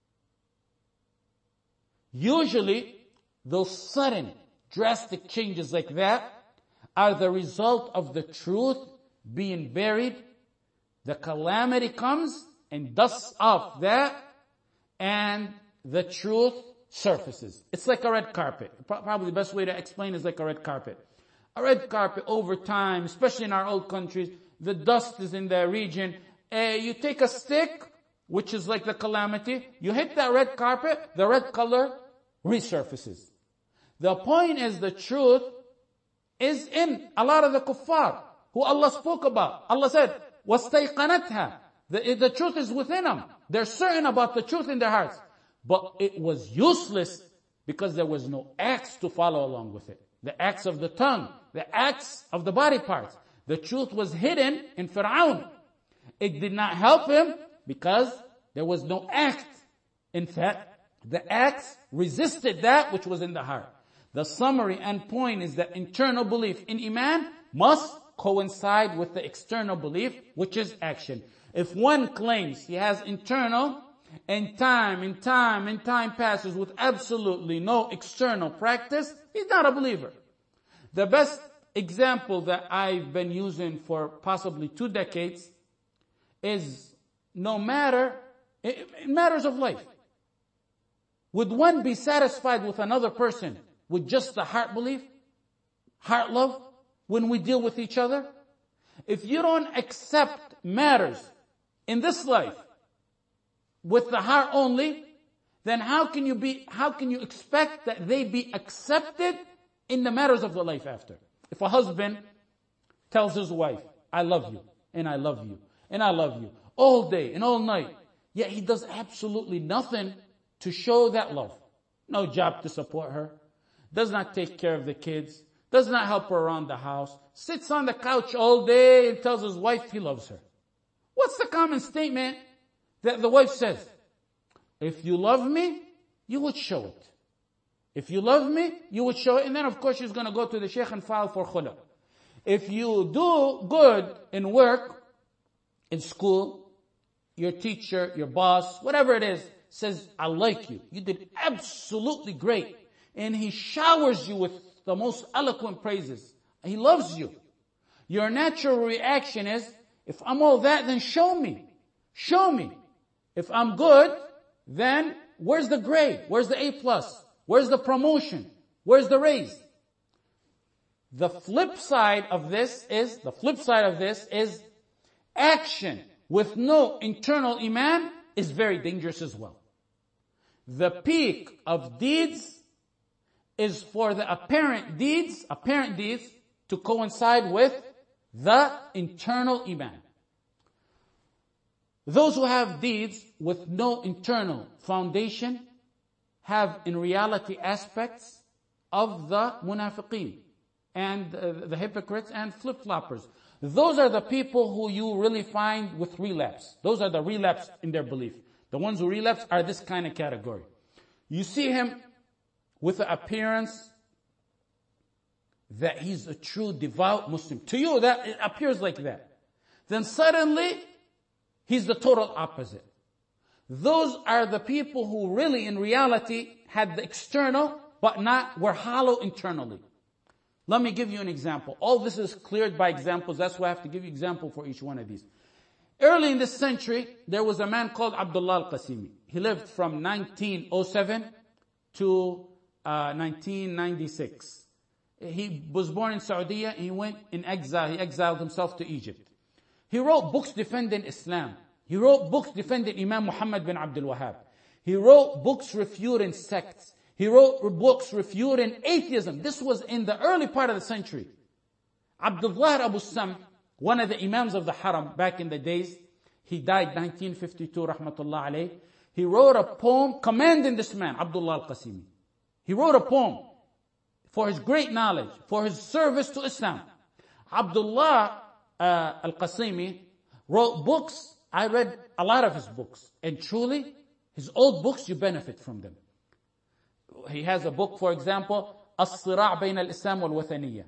Usually, those sudden, drastic changes like that are the result of the truth being buried. The calamity comes and dusts off that, and the truth surfaces. It's like a red carpet. Probably the best way to explain is like a red carpet. A red carpet over time, especially in our old countries, the dust is in the region. You take a stick, which is like the calamity, you hit that red carpet, the red color resurfaces. The point is the truth is in a lot of the kuffar who Allah spoke about. Allah said, وَاسْتَيْقَنَتْهَا. The truth is within them. They're certain about the truth in their hearts. But it was useless because there was no acts to follow along with it. The acts of the tongue, the acts of the body parts. The truth was hidden in Fir'aun. It did not help him because there was no act. In fact, the acts resisted that which was in the heart. The summary and point is that internal belief in Iman must coincide with the external belief, which is action. If one claims he has internal, and time passes with absolutely no external practice, he's not a believer. The best example that I've been using for possibly 2 decades is in matters of life. Would one be satisfied with another person with just the heart belief, heart love, when we deal with each other? If you don't accept matters in this life with the heart only, then how can you expect that they be accepted in the matters of the life after? If a husband tells his wife, I love you, and I love you, and I love you, all day and all night, yet he does absolutely nothing to show that love. No job to support her, does not take care of the kids, does not help her around the house, sits on the couch all day and tells his wife he loves her. What's the common statement that the wife says? If you love me, you would show it. If you love me, you would show it. And then of course she's going to go to the sheikh and file for khula. If you do good in work, in school, your teacher, your boss, whatever it is, says, I like you. You did absolutely great. And he showers you with the most eloquent praises. He loves you. Your natural reaction is, if I'm all that, then show me. Show me. If I'm good, then where's the grade? Where's the A+? Where's the promotion? Where's the raise? The flip side of this is action with no internal iman is very dangerous as well. The peak of deeds is for the apparent deeds to coincide with the internal iman. Those who have deeds with no internal foundation have in reality aspects of the munafiqeen and the hypocrites and flip-floppers. Those are the people who you really find with relapse. Those are the relapse in their belief. The ones who relapse are this kind of category. You see him with the appearance that he's a true devout Muslim. To you, that it appears like that. Then suddenly, he's the total opposite. Those are the people who really in reality had the external, but were hollow internally. Let me give you an example. All this is cleared by examples. That's why I have to give you example for each one of these. Early in this century, there was a man called Abdullah al-Qasimi. He lived from 1907 to 1996. He was born in Saudi. He went in exile. He exiled himself to Egypt. He wrote books defending Islam. He wrote books defending Imam Muhammad bin Abdul Wahhab. He wrote books refuting sects. He wrote books refuting atheism. This was in the early part of the century. Abdullah Abu Sam, one of the Imams of the Haram back in the days, he died 1952, rahmatullah alayh. He wrote a poem commending this man, Abdullah al-Qasimi. He wrote a poem for his great knowledge, for his service to Islam. Abdullah al-Qasimi wrote books. I read a lot of his books. And truly, his old books, you benefit from them. He has a book, for example, As-Sira' Bayn al-Islam wal-Wathaniyya.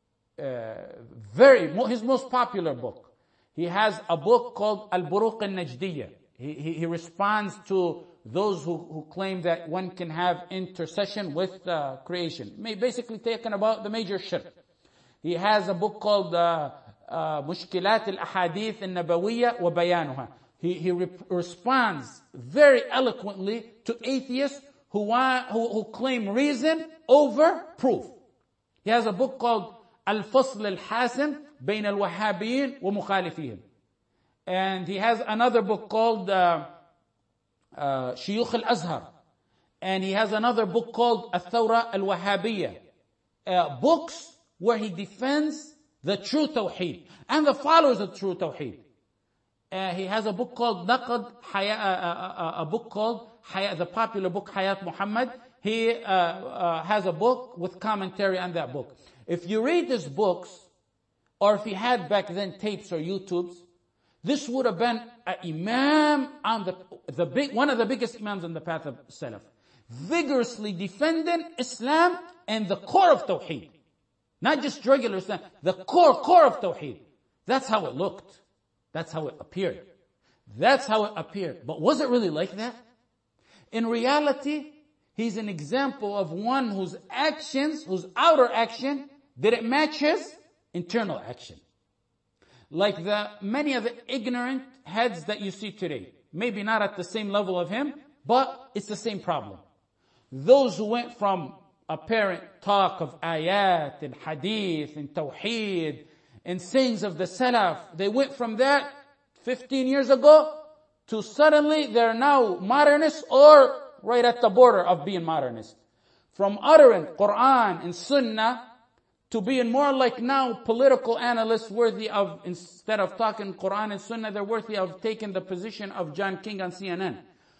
His most popular book. He has a book called Al-Buruq al-Najdiyya. He responds to those who claim that one can have intercession with creation. Basically taken about the major shirk. He has a book called Mushkilat al-Ahadith al-Nabawiyya wa Bayanuha. He responds very eloquently to atheists who claim reason over proof. He has a book called Al-Fasl al-Hasan Bayn al-Wahhabiyyin wa Mukhalifihim. And he has another book called Shuyukh al-Azhar. And he has another book called Al-Thawra al-Wahhabiyya. Books where he defends the true Tawheed and the followers of true Tawheed. He has a book called Naqad, the popular book Hayat Muhammad. He has a book with commentary on that book. If you read his books, or if he had back then tapes or YouTubes, this would have been an imam on one of the biggest imams on the path of Salaf, vigorously defending Islam and the core of Tawheed. Not just regular Islam, the core of Tawheed. That's how it looked. That's how it appeared. That's how it appeared. But was it really like that? In reality, he's an example of one whose outer action didn't match his internal action. Like many of the ignorant heads that you see today. Maybe not at the same level of him, but it's the same problem. Those who went from apparent talk of ayat and hadith and tawheed and sayings of the salaf, they went from that 15 years ago to suddenly they're now modernists or right at the border of being modernist. From uttering Quran and Sunnah to being more like now political analysts worthy of, instead of talking Quran and Sunnah, they're worthy of taking the position of John King on CNN.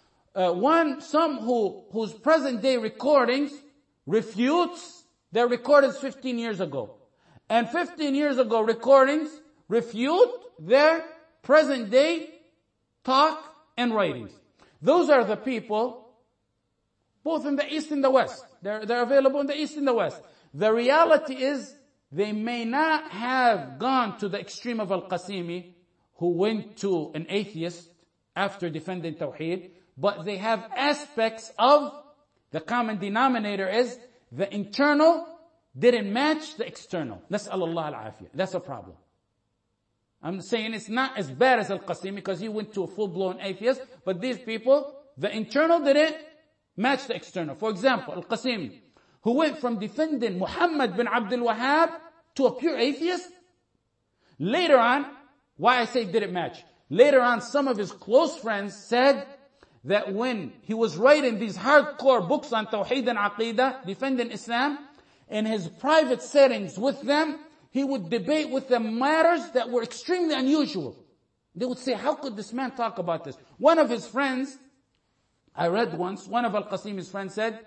Some whose present day recordings refutes their recordings 15 years ago. And 15 years ago recordings refute their present day talk and writings. Those are the people, both in the East and the West. They're available in the East and the West. The reality is, they may not have gone to the extreme of Al-Qasimi, who went to an atheist after defending Tawheed, but they have aspects of, the common denominator is, the internal didn't match the external. Nas'alullah al-afiyah. That's a problem. I'm saying it's not as bad as Al-Qasimi because he went to a full-blown atheist, but these people, the internal didn't match the external. For example, Al-Qasimi, who went from defending Muhammad bin Abdul Wahhab to a pure atheist. Later on, why I say didn't match? Later on, some of his close friends said that when he was writing these hardcore books on Tawheed and Aqidah, defending Islam, in his private settings with them, he would debate with them matters that were extremely unusual. They would say, how could this man talk about this? One of his friends, I read once, one of Al-Qasimi's friends said,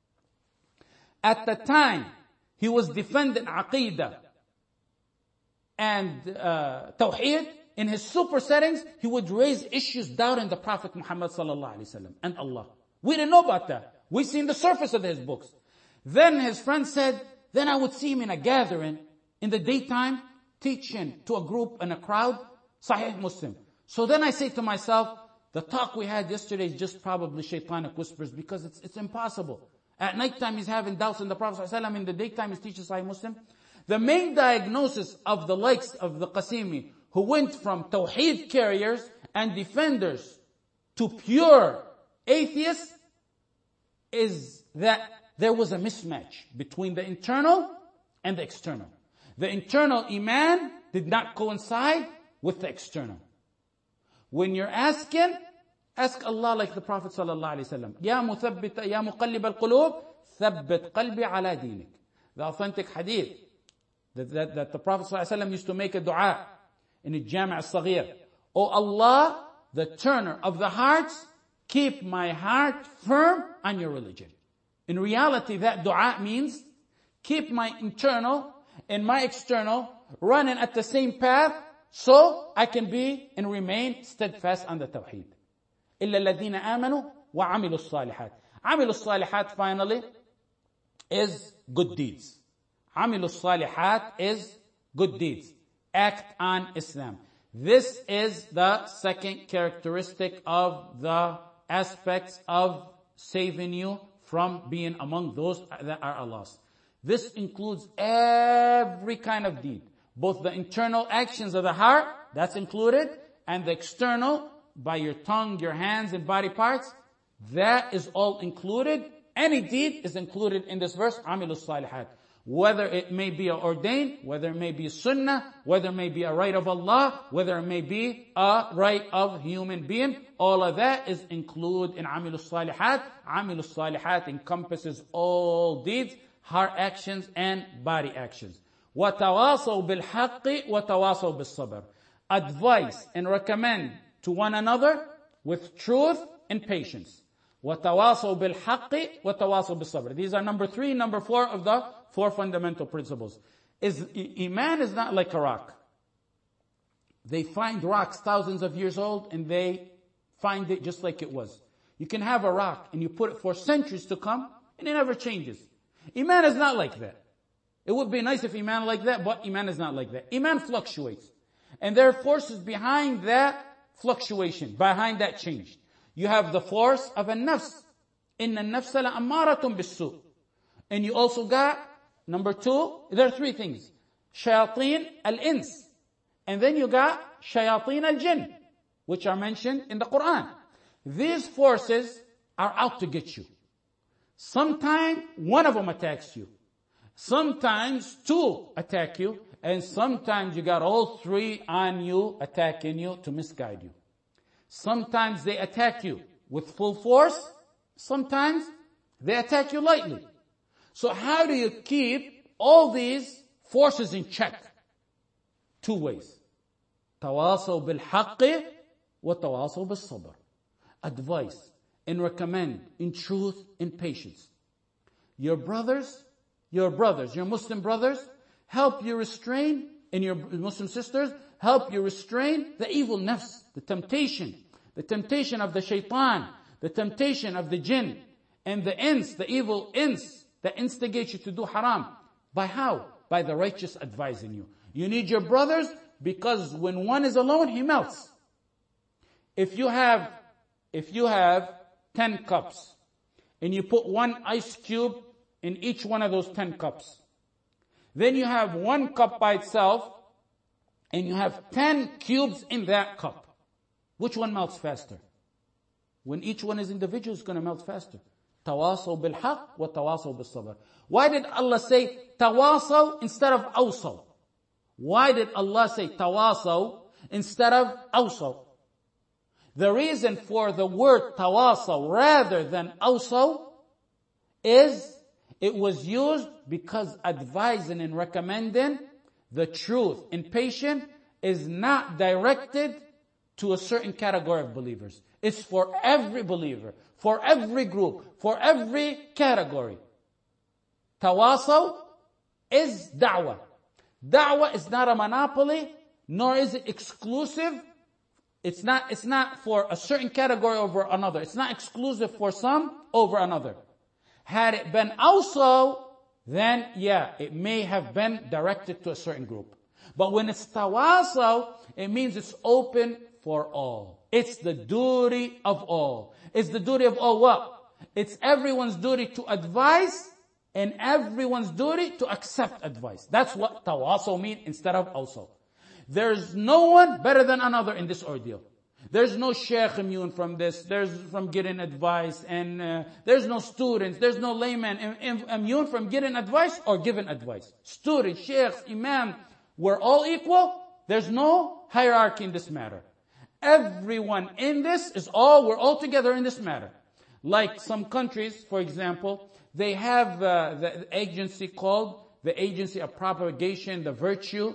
at the time he was defending Aqidah and Tawheed, in his super settings, he would raise issues doubting the Prophet Muhammad sallallahu alaihi wasallam and Allah. We didn't know about that. We seen the surface of his books. Then his friend said, then I would see him in a gathering in the daytime teaching to a group and a crowd Sahih Muslim. So then I say to myself, the talk we had yesterday is just probably shaitanic whispers because it's impossible. At nighttime he's having doubts in the Prophet ﷺ, in the daytime he's teaching Sahih Muslim. The main diagnosis of the likes of the Qasimi, who went from Tawheed carriers and defenders to pure atheists, is that there was a mismatch between the internal and the external. The internal iman did not coincide with the external. When you're asking, ask Allah like the Prophet sallallahu alaihi wasallam. Ya muqallib al-qulub, thabbit qalbi ala dinik. The authentic hadith that the Prophet sallallahu alaihi wasallam used to make a dua in the Jami' al-Saghir. O Allah, the turner of the hearts, keep my heart firm on your religion. In reality, that dua means keep my internal and my external running at the same path so I can be and remain steadfast on the Tawheed. إِلَّا الَّذِينَ آمَنُوا وَعَمِلُوا الصَّالِحَاتِ. عَمِلُوا الصَّالِحَاتِ finally is good deeds. عَمِلُوا الصَّالِحَاتِ is good deeds. Act on Islam. This is the second characteristic of the aspects of saving you from being among those that are Allah's. This includes every kind of deed. Both the internal actions of the heart, that's included, and the external, by your tongue, your hands, and body parts, that is all included. Any deed is included in this verse, عَمِلُوا الصَّالِحَاتِ. Whether it may be ordained, whether it may be sunnah, whether it may be a right of Allah, whether it may be a right of human being, all of that is included in عَمِلُوا الصَّالِحَاتِ. عَمِلُوا الصَّالِحَاتِ encompasses all deeds, heart actions and body actions. وَتَوَاصَوْا بِالْحَقِّ وَتَوَاصَوْا بِالصَّبْرِ. Advise and recommend to one another with truth and patience. وَتَوَاصَوْا بِالْحَقِّ وَتَوَاصَوْا بِالصَّبْرِ. These are number 3 and number 4 of the 4 fundamental principles. Iman is not like a rock. They find rocks thousands of years old and they find it just like it was. You can have a rock and you put it for centuries to come and it never changes. Iman is not like that. It would be nice if Iman like that, but Iman is not like that. Iman fluctuates. And there are forces behind that fluctuation, behind that change. You have the force of a nafs. إِنَّ النَّفْسَ لَأَمَّارَةٌ بِالسُّوءِ. And you also got, number 2, there are 3 things. Shayateen al-ins. And then you got shayateen al-jinn, which are mentioned in the Quran. These forces are out to get you. Sometimes one of them attacks you. Sometimes 2 attack you. And sometimes you got all 3 on you, attacking you to misguide you. Sometimes they attack you with full force. Sometimes they attack you lightly. So how do you keep all these forces in check? 2 ways. تواصوا بالحق وتواصوا بالصبر. Advice and recommend in truth and patience. Your Muslim brothers, help you restrain, and your Muslim sisters, help you restrain the evil nafs, the temptation of the shaitan, the temptation of the jinn, and the ins, the evil ins that instigate you to do haram. By how? By the righteous advising you. You need your brothers because when one is alone, he melts. If you have 10 cups and you put 1 ice cube in each one of those 10 cups, then you have 1 cup by itself and you have 10 cubes in that cup. Which one melts faster? When each one is individual, it's going to melt faster. تواصوا بالحق وتواصوا بالصبر. Why did Allah say تواصوا instead of أوصوا? Why did Allah say تواصوا instead of أوصوا? The reason for the word تواصوا rather than أوصوا is it was used because advising and recommending the truth and patience is not directed to a certain category of believers. It's for every believer, for every group, for every category. Tawasaw is da'wah. Da'wah is not a monopoly, nor is it exclusive. It's not for a certain category over another. It's not exclusive for some over another. Had it been also, then it may have been directed to a certain group. But when it's tawasaw, it means it's open for all. It's the duty of all. It's the duty of all what? It's everyone's duty to advise and everyone's duty to accept advice. That's what tawasaw means instead of also. There's no one better than another in this ordeal. There's no sheikh immune from this. There's from getting advice, and there's no students. There's no layman immune from getting advice or giving advice. Students, sheikhs, imam, we're all equal. There's no hierarchy in this matter. Everyone in this we're all together in this matter. Like some countries, for example, they have the agency called the Agency of Propagation, the Virtue,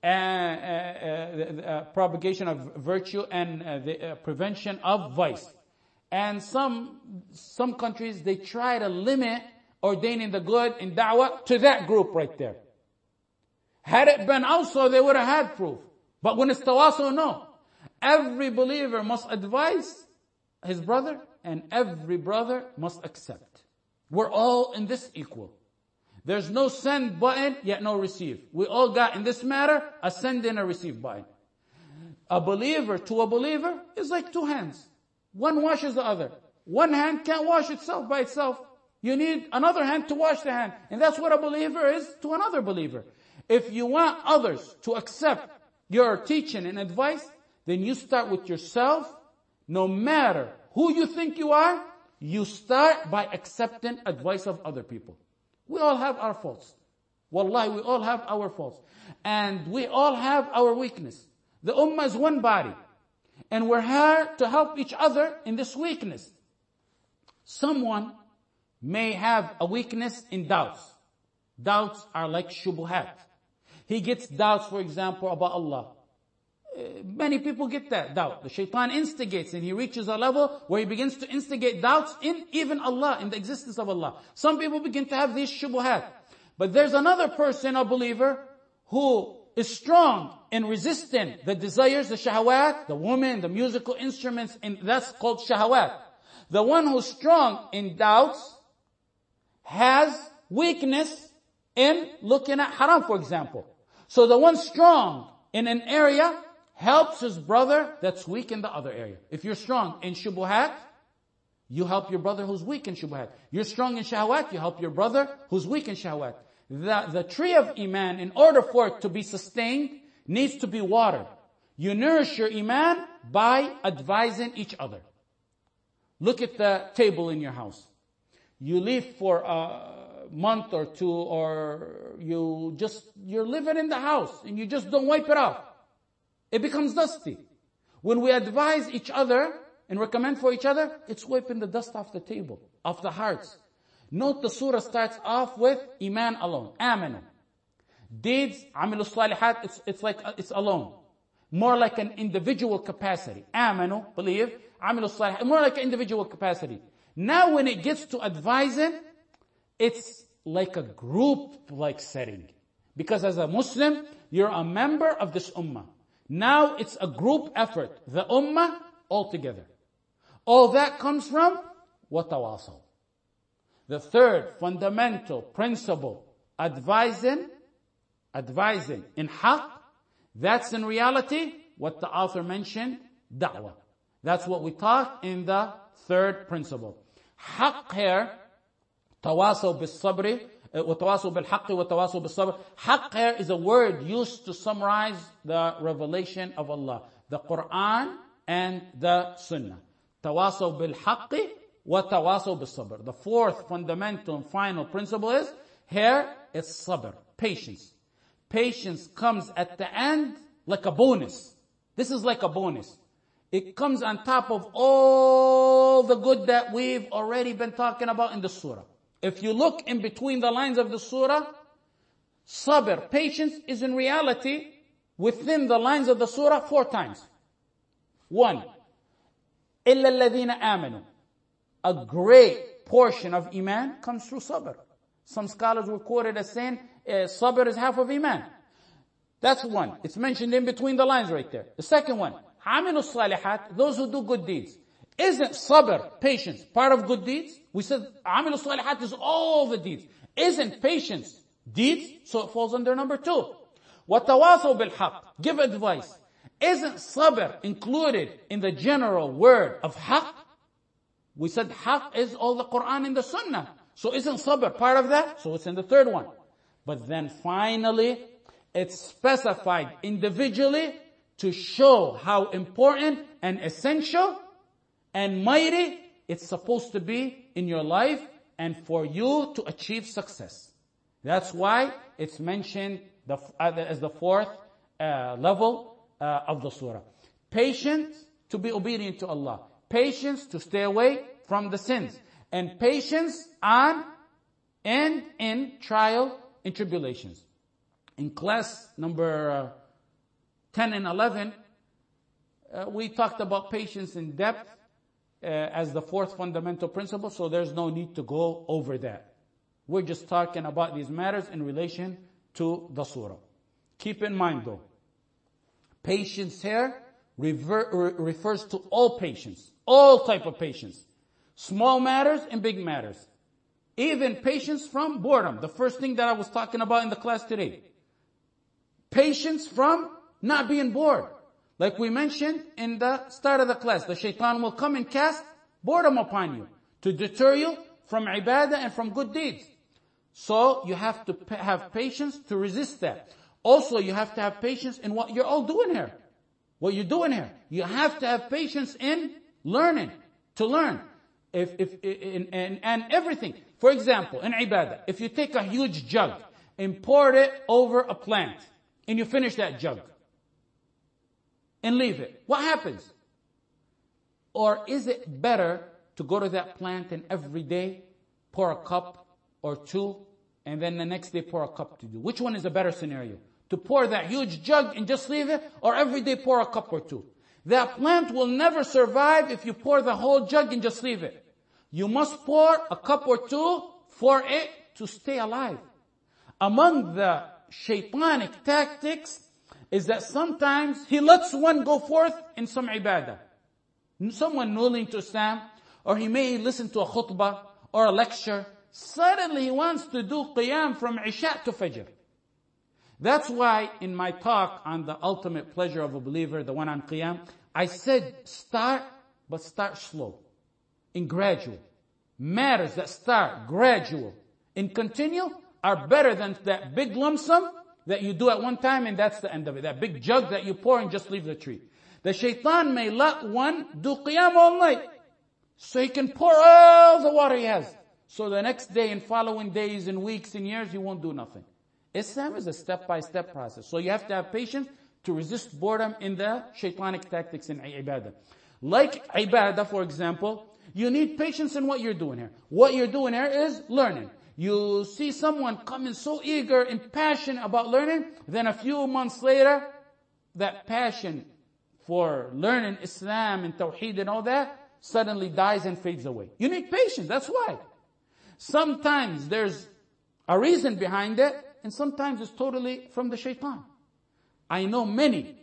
propagation of virtue and the prevention of vice. And some countries, they try to limit ordaining the good in da'wah to that group right there. Had it been also, they would have had proof. But when it's tawasaw, no. Every believer must advise his brother, and every brother must accept. We're all in this equal. There's no send button, yet no receive. We all got in this matter a send and a receive button. A believer to a believer is like 2 hands. One washes the other. One hand can't wash itself by itself. You need another hand to wash the hand. And that's what a believer is to another believer. If you want others to accept your teaching and advice, then you start with yourself. No matter who you think you are, you start by accepting advice of other people. We all have our faults. Wallahi, we all have our faults. And we all have our weakness. The ummah is one body. And we're here to help each other in this weakness. Someone may have a weakness in doubts. Doubts are like shubuhat. He gets doubts, for example, about Allah. Many people get that doubt. The shaitan instigates and he reaches a level where he begins to instigate doubts in even Allah, in the existence of Allah. Some people begin to have these shubuhat. But there's another person, a believer, who is strong in resisting the desires, the shahawat, the woman, the musical instruments, and that's called shahawat. The one who's strong in doubts has weakness in looking at haram, for example. So the one strong in an area helps his brother that's weak in the other area. If you're strong in shubuhat, you help your brother who's weak in shubuhat. You're strong in shahawat, you help your brother who's weak in shahawat. The tree of Iman, in order for it to be sustained, needs to be watered. You nourish your Iman by advising each other. Look at the table in your house. You leave for a month or two, or you're living in the house and you just don't wipe it off. It becomes dusty. When we advise each other and recommend for each other, it's wiping the dust off the table, off the hearts. Note the surah starts off with Iman alone. Amanu. Deeds, amilu salihat, it's alone. More like an individual capacity. Amanu, believe. Amilu salihat, more like an individual capacity. Now when it gets to advising, it's like a group-like setting. Because as a Muslim, you're a member of this ummah. Now it's a group effort. The ummah all together. All that comes from watawasaw. The third fundamental principle, advising in haqq, that's in reality what the author mentioned, da'wah. That's what we taught in the third principle. Haqq here, tawasaw bis sabri, وَتَوَاصَوْا بِالْحَقِّ وَتَوَاصَوْا بِالصَّبْرِ. Haqq here is a word used to summarize the revelation of Allah, the Quran and the Sunnah. تَوَاصَوْا بِالْحَقِّ وَتَوَاصَوْا بِالصَّبْرِ. The fourth fundamental and final principle is, here is sabr, patience. Patience comes at the end like a bonus. This is like a bonus. It comes on top of all the good that we've already been talking about in the surah. If you look in between the lines of the surah, sabr, patience, is in reality within the lines of the surah 4 times. 1, إِلَّا الَّذِينَ آمَنُوا. A great portion of Iman comes through sabr. Some scholars were quoted as saying, sabr is half of Iman. That's one. It's mentioned in between the lines right there. The second one, عَمِلُوا الصَّالِحَاتِ, those who do good deeds. Isn't sabr, patience, part of good deeds? We said, عَمِلُوا الصَّالِحَاتِ is all the deeds. Isn't patience deeds? So it falls under number 2. وَتَوَاصَوْا بِالْحَقِّ, give advice. Isn't sabr included in the general word of haqq? We said haqq is all the Quran and the Sunnah. So isn't sabr part of that? So it's in the third one. But then finally, it's specified individually to show how important and essential and mighty it's supposed to be in your life and for you to achieve success. That's why it's mentioned as the fourth level of the surah. Patience to be obedient to Allah. Patience to stay away from the sins. And patience on and in trial and tribulations. In class number 10 and 11, we talked about patience in depth as the fourth fundamental principle, so there's no need to go over that. We're just talking about these matters in relation to the surah. Keep in mind though, patience here refers to all patience, all type of patience. Small matters and big matters. Even patience from boredom, the first thing that I was talking about in the class today. Patience from not being bored. Like we mentioned in the start of the class, the shaitan will come and cast boredom upon you to deter you from ibadah and from good deeds. So you have to have patience to resist that. Also, you have to have patience in what you're all doing here. What you're doing here. You have to have patience in learning, to learn. And everything. For example, in ibadah, if you take a huge jug and pour it over a plant, and you finish that jug, and leave it, what happens? Or is it better to go to that plant and every day pour a cup or 2, and then the next day pour a cup to do? Which one is a better scenario? to pour that huge jug and just leave it, or every day pour a cup or two. That plant will never survive if you pour the whole jug and just leave it. You must pour a cup or two for it to stay alive. Among the shaitanic tactics is that sometimes he lets one go forth in some ibadah. Someone newly to Islam, or he may listen to a khutbah or a lecture. Suddenly he wants to do qiyam from Isha to Fajr. That's why in my talk on the ultimate pleasure of a believer, the one on qiyam, I said start, but start slow and gradual. Matters that start gradual and continue are better than that big lump sum that you do at one time and that's the end of it. That big jug that you pour and just leave the tree. The shaitan may let one do qiyam all night, so he can pour all the water he has. So the next day and following days and weeks and years, he won't do nothing. Islam is a step-by-step process. So you have to have patience to resist boredom in the shaitanic tactics in ibadah. Like ibadah, for example, you need patience in what you're doing here. What you're doing here is learning. You see someone coming so eager and passionate about learning, then a few months later, that passion for learning Islam and Tawheed and all that suddenly dies and fades away. You need patience, that's why. Sometimes there's a reason behind it, and sometimes it's totally from the shaitan. I know many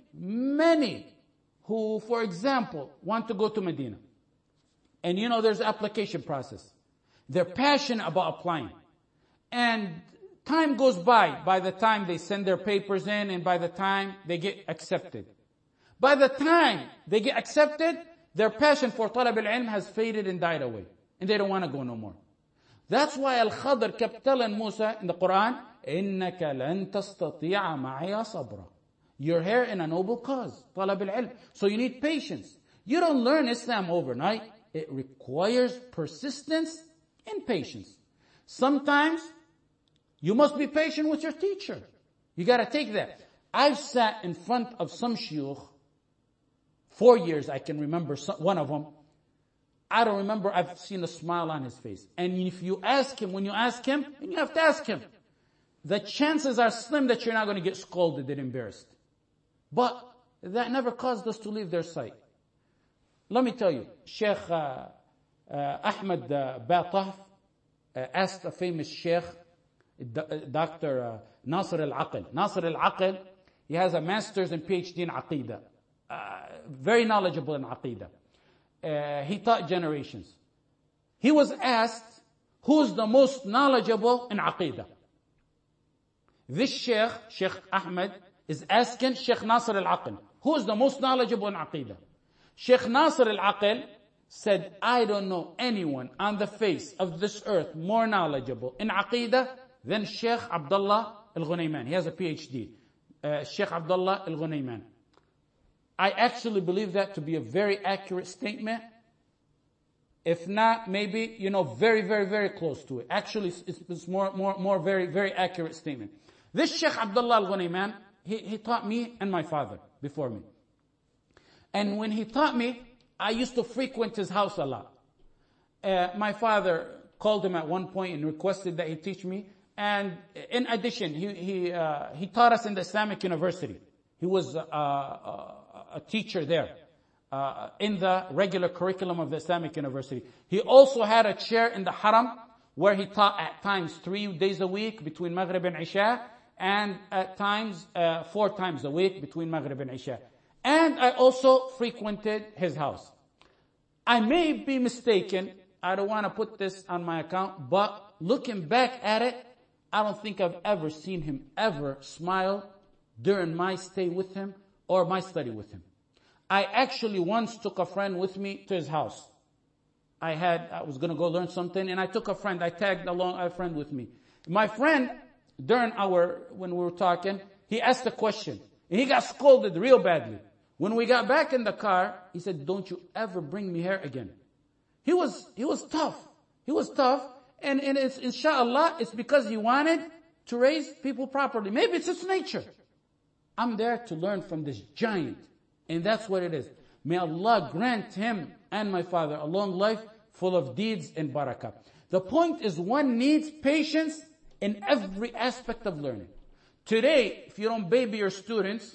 who, for example, want to go to Medina. And there's an application process. They're passionate about applying. And time goes by the time they send their papers in and by the time they get accepted. By the time they get accepted, their passion for talab al-ilm has faded and died away. And they don't want to go no more. That's why Al-Khadr kept telling Musa in the Quran, إِنَّكَ لَن تَسْتَطِيعَ مَعِيَ صَبْرًا. You're here in a noble cause, talab al-ilm. So you need patience. You don't learn Islam overnight. It requires persistence and patience. Sometimes you must be patient with your teacher. You got to take that. I've sat in front of some shuyukh 4 years. I can remember one of them. I don't remember. I've seen a smile on his face. And if you ask him, when you ask him, and you have to ask him, the chances are slim that you're not going to get scolded and embarrassed. But that never caused us to leave their sight. Let me tell you, Sheikh Ahmed Bataf asked a famous Sheikh, Dr. Nasr al-Aql. Nasr al-Aql, he has a master's and PhD in Aqidah. Very knowledgeable in Aqidah. He taught generations. He was asked, who's the most knowledgeable in Aqidah? This Sheikh Ahmed, is asking Sheikh Nasr al-Aql, who is the most knowledgeable in Aqidah? Sheikh Nasr al-Aql said, I don't know anyone on the face of this earth more knowledgeable in Aqidah than Sheikh Abdullah al-Ghunayman. He has a PhD. Sheikh Abdullah al-Ghunayman. I actually believe that to be a very accurate statement. If not, maybe, very, very, very close to it. Actually, it's more very, very accurate statement. This Sheikh Abdullah al-Ghunayman, he taught me and my father before me. And when he taught me, I used to frequent his house a lot. My father called him at one point and requested that he teach me. And in addition, he taught us in the Islamic University. He was a teacher there in the regular curriculum of the Islamic University. He also had a chair in the Haram where he taught at times 3 days a week between Maghrib and Isha, and at times 4 times a week between Maghrib and Isha. And I also frequented his house. I may be mistaken. I don't want to put this on my account, but looking back at it, I don't think I've ever seen him ever smile during my stay with him or my study with him. I actually once took a friend with me to his house. I was going to go learn something, and I took a friend. I tagged along a friend with me. My friend, when we were talking, he asked a question, and he got scolded real badly. When we got back in the car, he said, don't you ever bring me here again. He was tough. He was tough. And it's, inshallah, it's because he wanted to raise people properly. Maybe it's his nature. I'm there to learn from this giant. And that's what it is. May Allah grant him and my father a long life full of deeds and barakah. The point is one needs patience in every aspect of learning. Today, if you don't baby your students,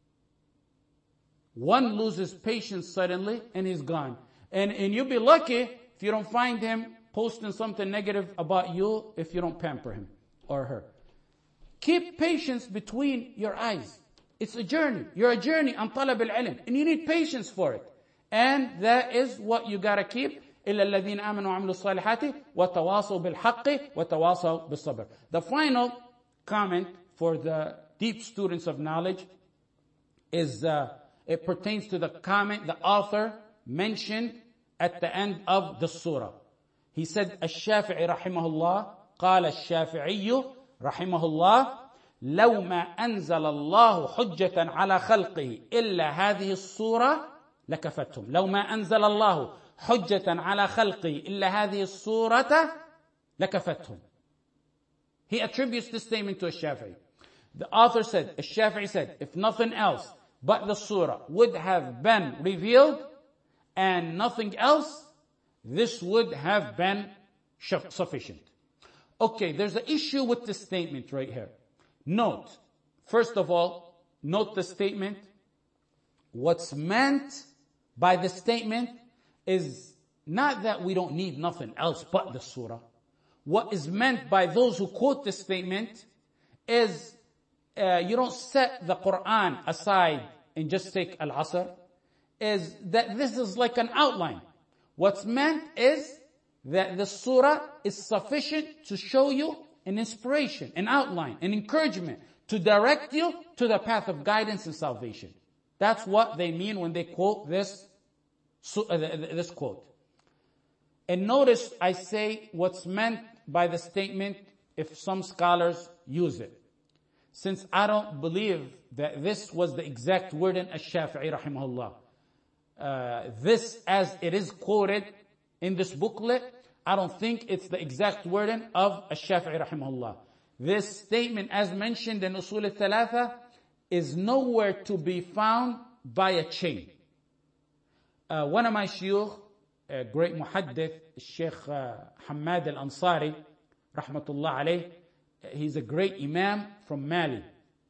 one loses patience suddenly and he's gone. And you'll be lucky if you don't find him posting something negative about you if you don't pamper him or her. Keep patience between your eyes. It's a journey. You're a journey on talab al-ilm. And you need patience for it. And that is what you gotta keep. إِلَّا الَّذِينَ آمَنُوا وَعَمِلُوا الصَّالِحَاتِ وَتَوَاصَوْا بِالْحَقِّ وَتَوَاصَوْا بِالصَّبْرِ. The final comment for the deep students of knowledge is, it pertains to the comment the author mentioned at the end of the surah. He said, الشافعي رحمه الله قال الشافعي رحمه الله لو ما أنزل الله حجة على خلقه إلا هذه الصورة لكفتهم. لو ما أنزل الله حجة على خلقه إلا هذه الصورة لكفتهم. He attributes this statement to Ash-Shafi'i. The author said, Ash-Shafi'i said, if nothing else but the surah would have been revealed and nothing else, this would have been sufficient. Okay, there's an issue with this statement right here. Note, first of all, note the statement. What's meant by the statement is not that we don't need nothing else but the surah. What is meant by those who quote this statement is you don't set the Quran aside and just take Al-Asr. Is that this is like an outline. What's meant is that the surah is sufficient to show you an inspiration, an outline, an encouragement to direct you to the path of guidance and salvation. That's what they mean when they quote this quote. And notice I say what's meant by the statement if some scholars use it. Since I don't believe that this was the exact wording of Shafi'i rahimahullah. This as it is quoted in this booklet, I don't think it's the exact wording of Ash-Shafi'i rahimahullah. This statement as mentioned in Usul al-Thalatha is nowhere to be found by a chain. One of my shuyukh, a great muhaddith, Sheikh Hamad al-Ansari, rahmatullah alayh, he's a great imam from Mali.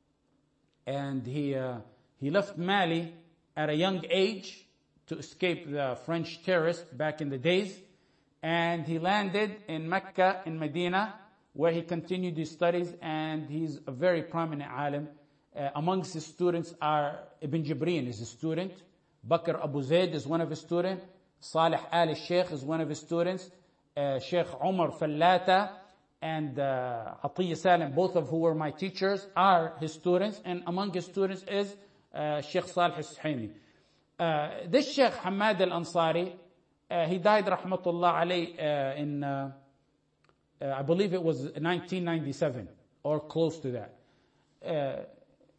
And he left Mali at a young age to escape the French terrorists back in the days. And he landed in Mecca, in Medina, where he continued his studies, and he's a very prominent alim. Amongst his students are Ibn Jibreen is a student, Bakr Abu Zayd is one of his students, Salih al-Sheikh is one of his students, Sheikh Umar Fallata and Atiyya Salim, both of who were my teachers, are his students, and among his students is Sheikh Salih al-Suhaimi. This Sheikh Hamad al-Ansari, he died rahmatullah alayh in I believe it was 1997 or close to that.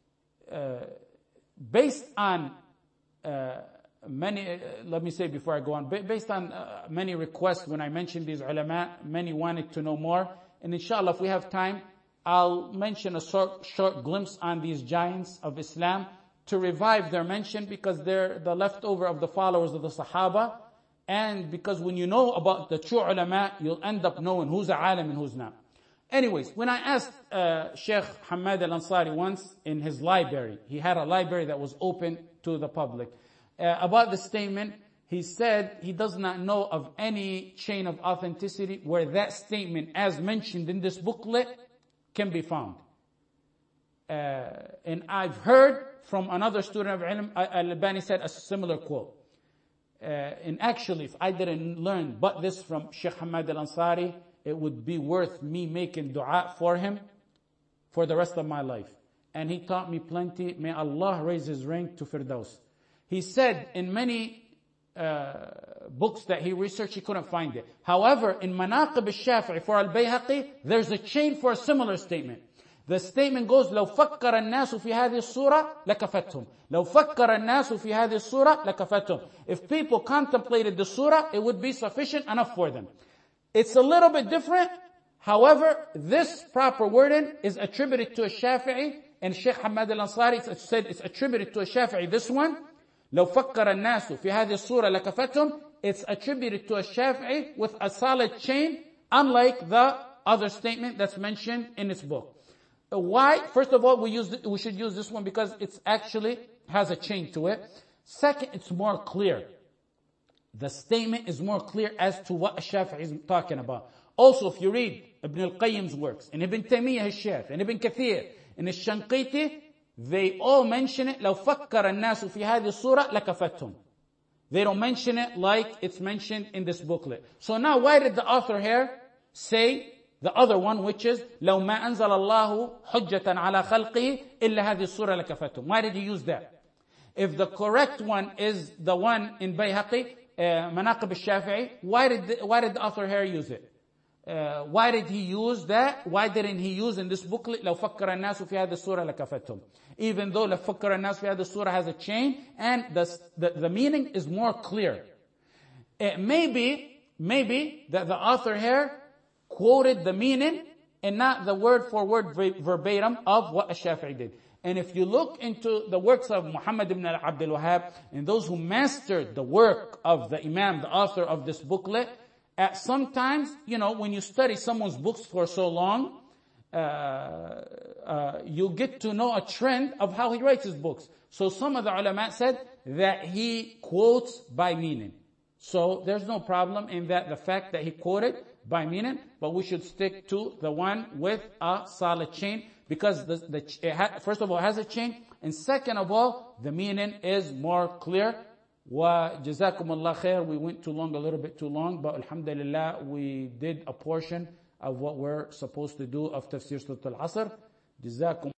Based on many, let me say before I go on, based on many requests when I mentioned these ulama, many wanted to know more. And inshallah, if we have time, I'll mention a short glimpse on these giants of Islam to revive their mention, because they're the leftover of the followers of the Sahaba. And because when you know about the true ulama, you'll end up knowing who's a alim and who's not. Anyways, when I asked Sheikh Hamad al-Ansari once in his library, he had a library that was open to the public, about the statement, he said he does not know of any chain of authenticity where that statement, as mentioned in this booklet, can be found. And I've heard from another student of ilm, Al-Albani said a similar quote. And actually, if I didn't learn but this from Sheikh Hamad al-Ansari, it would be worth me making dua for him for the rest of my life. And he taught me plenty. May Allah raise his rank to Firdaus. He said in many books that he researched, he couldn't find it. However, in Manaqib al-Shafi'i for al-Bayhaqi, there's a chain for a similar statement. The statement goes, لو فكر الناس في هذه الصورة لكفتهم. لو فكر الناس في هذه الصورة لكفتهم. If people contemplated the surah, it would be sufficient enough for them. It's a little bit different. However, this proper wording is attributed to a Shafi'i, and Sheikh Hamad al-Ansari said it's attributed to a Shafi'i. This one, لو فكر الناس في هذه الصورة لكفتهم, it's attributed to a Shafi'i with a solid chain, unlike the other statement that's mentioned in its book. Why? First of all, we should use this one because it's actually has a chain to it. Second, it's more clear. The statement is more clear as to what Shafi'i is talking about. Also, if you read Ibn al-Qayyim's works, and Ibn Taymiyyah al-Shafi'i, and Ibn Kathir, and al-Shanqiti, they all mention it, لو فكر الناس في هذه الصورة لكفتهم. They don't mention it like it's mentioned in this booklet. So now why did the author here say the other one, which is لو ما أنزل الله حجة على خلقه إلا هذه الصورة لكفتهم? Why did he use that? If the correct one is the one in Bayhaqi, Manaqib al-Shafi'i, why did the author here use it? Why did he use that? Why didn't he use in this booklet لو فكر الناس في هذه الصورة لكفتهم? Even though لو فكر الناس في هذه الصورة has a chain and the meaning is more clear. Maybe that the author here quoted the meaning and not the word for word verbatim of what Ash-Shafi'i did. And if you look into the works of Muhammad ibn Abdul Wahhab and those who mastered the work of the Imam, the author of this booklet, sometimes, when you study someone's books for so long, you get to know a trend of how he writes his books. So some of the ulama said that he quotes by meaning. So there's no problem in that, the fact that he quoted by meaning, but we should stick to the one with a solid chain because first of all, it has a chain, and second of all, the meaning is more clear. وَجَزَاكُمُ اللَّهُ خَيْرًا. We went a little bit too long, but alhamdulillah, we did a portion of what we're supposed to do of Tafsir Surah Al-Asr. جزاكم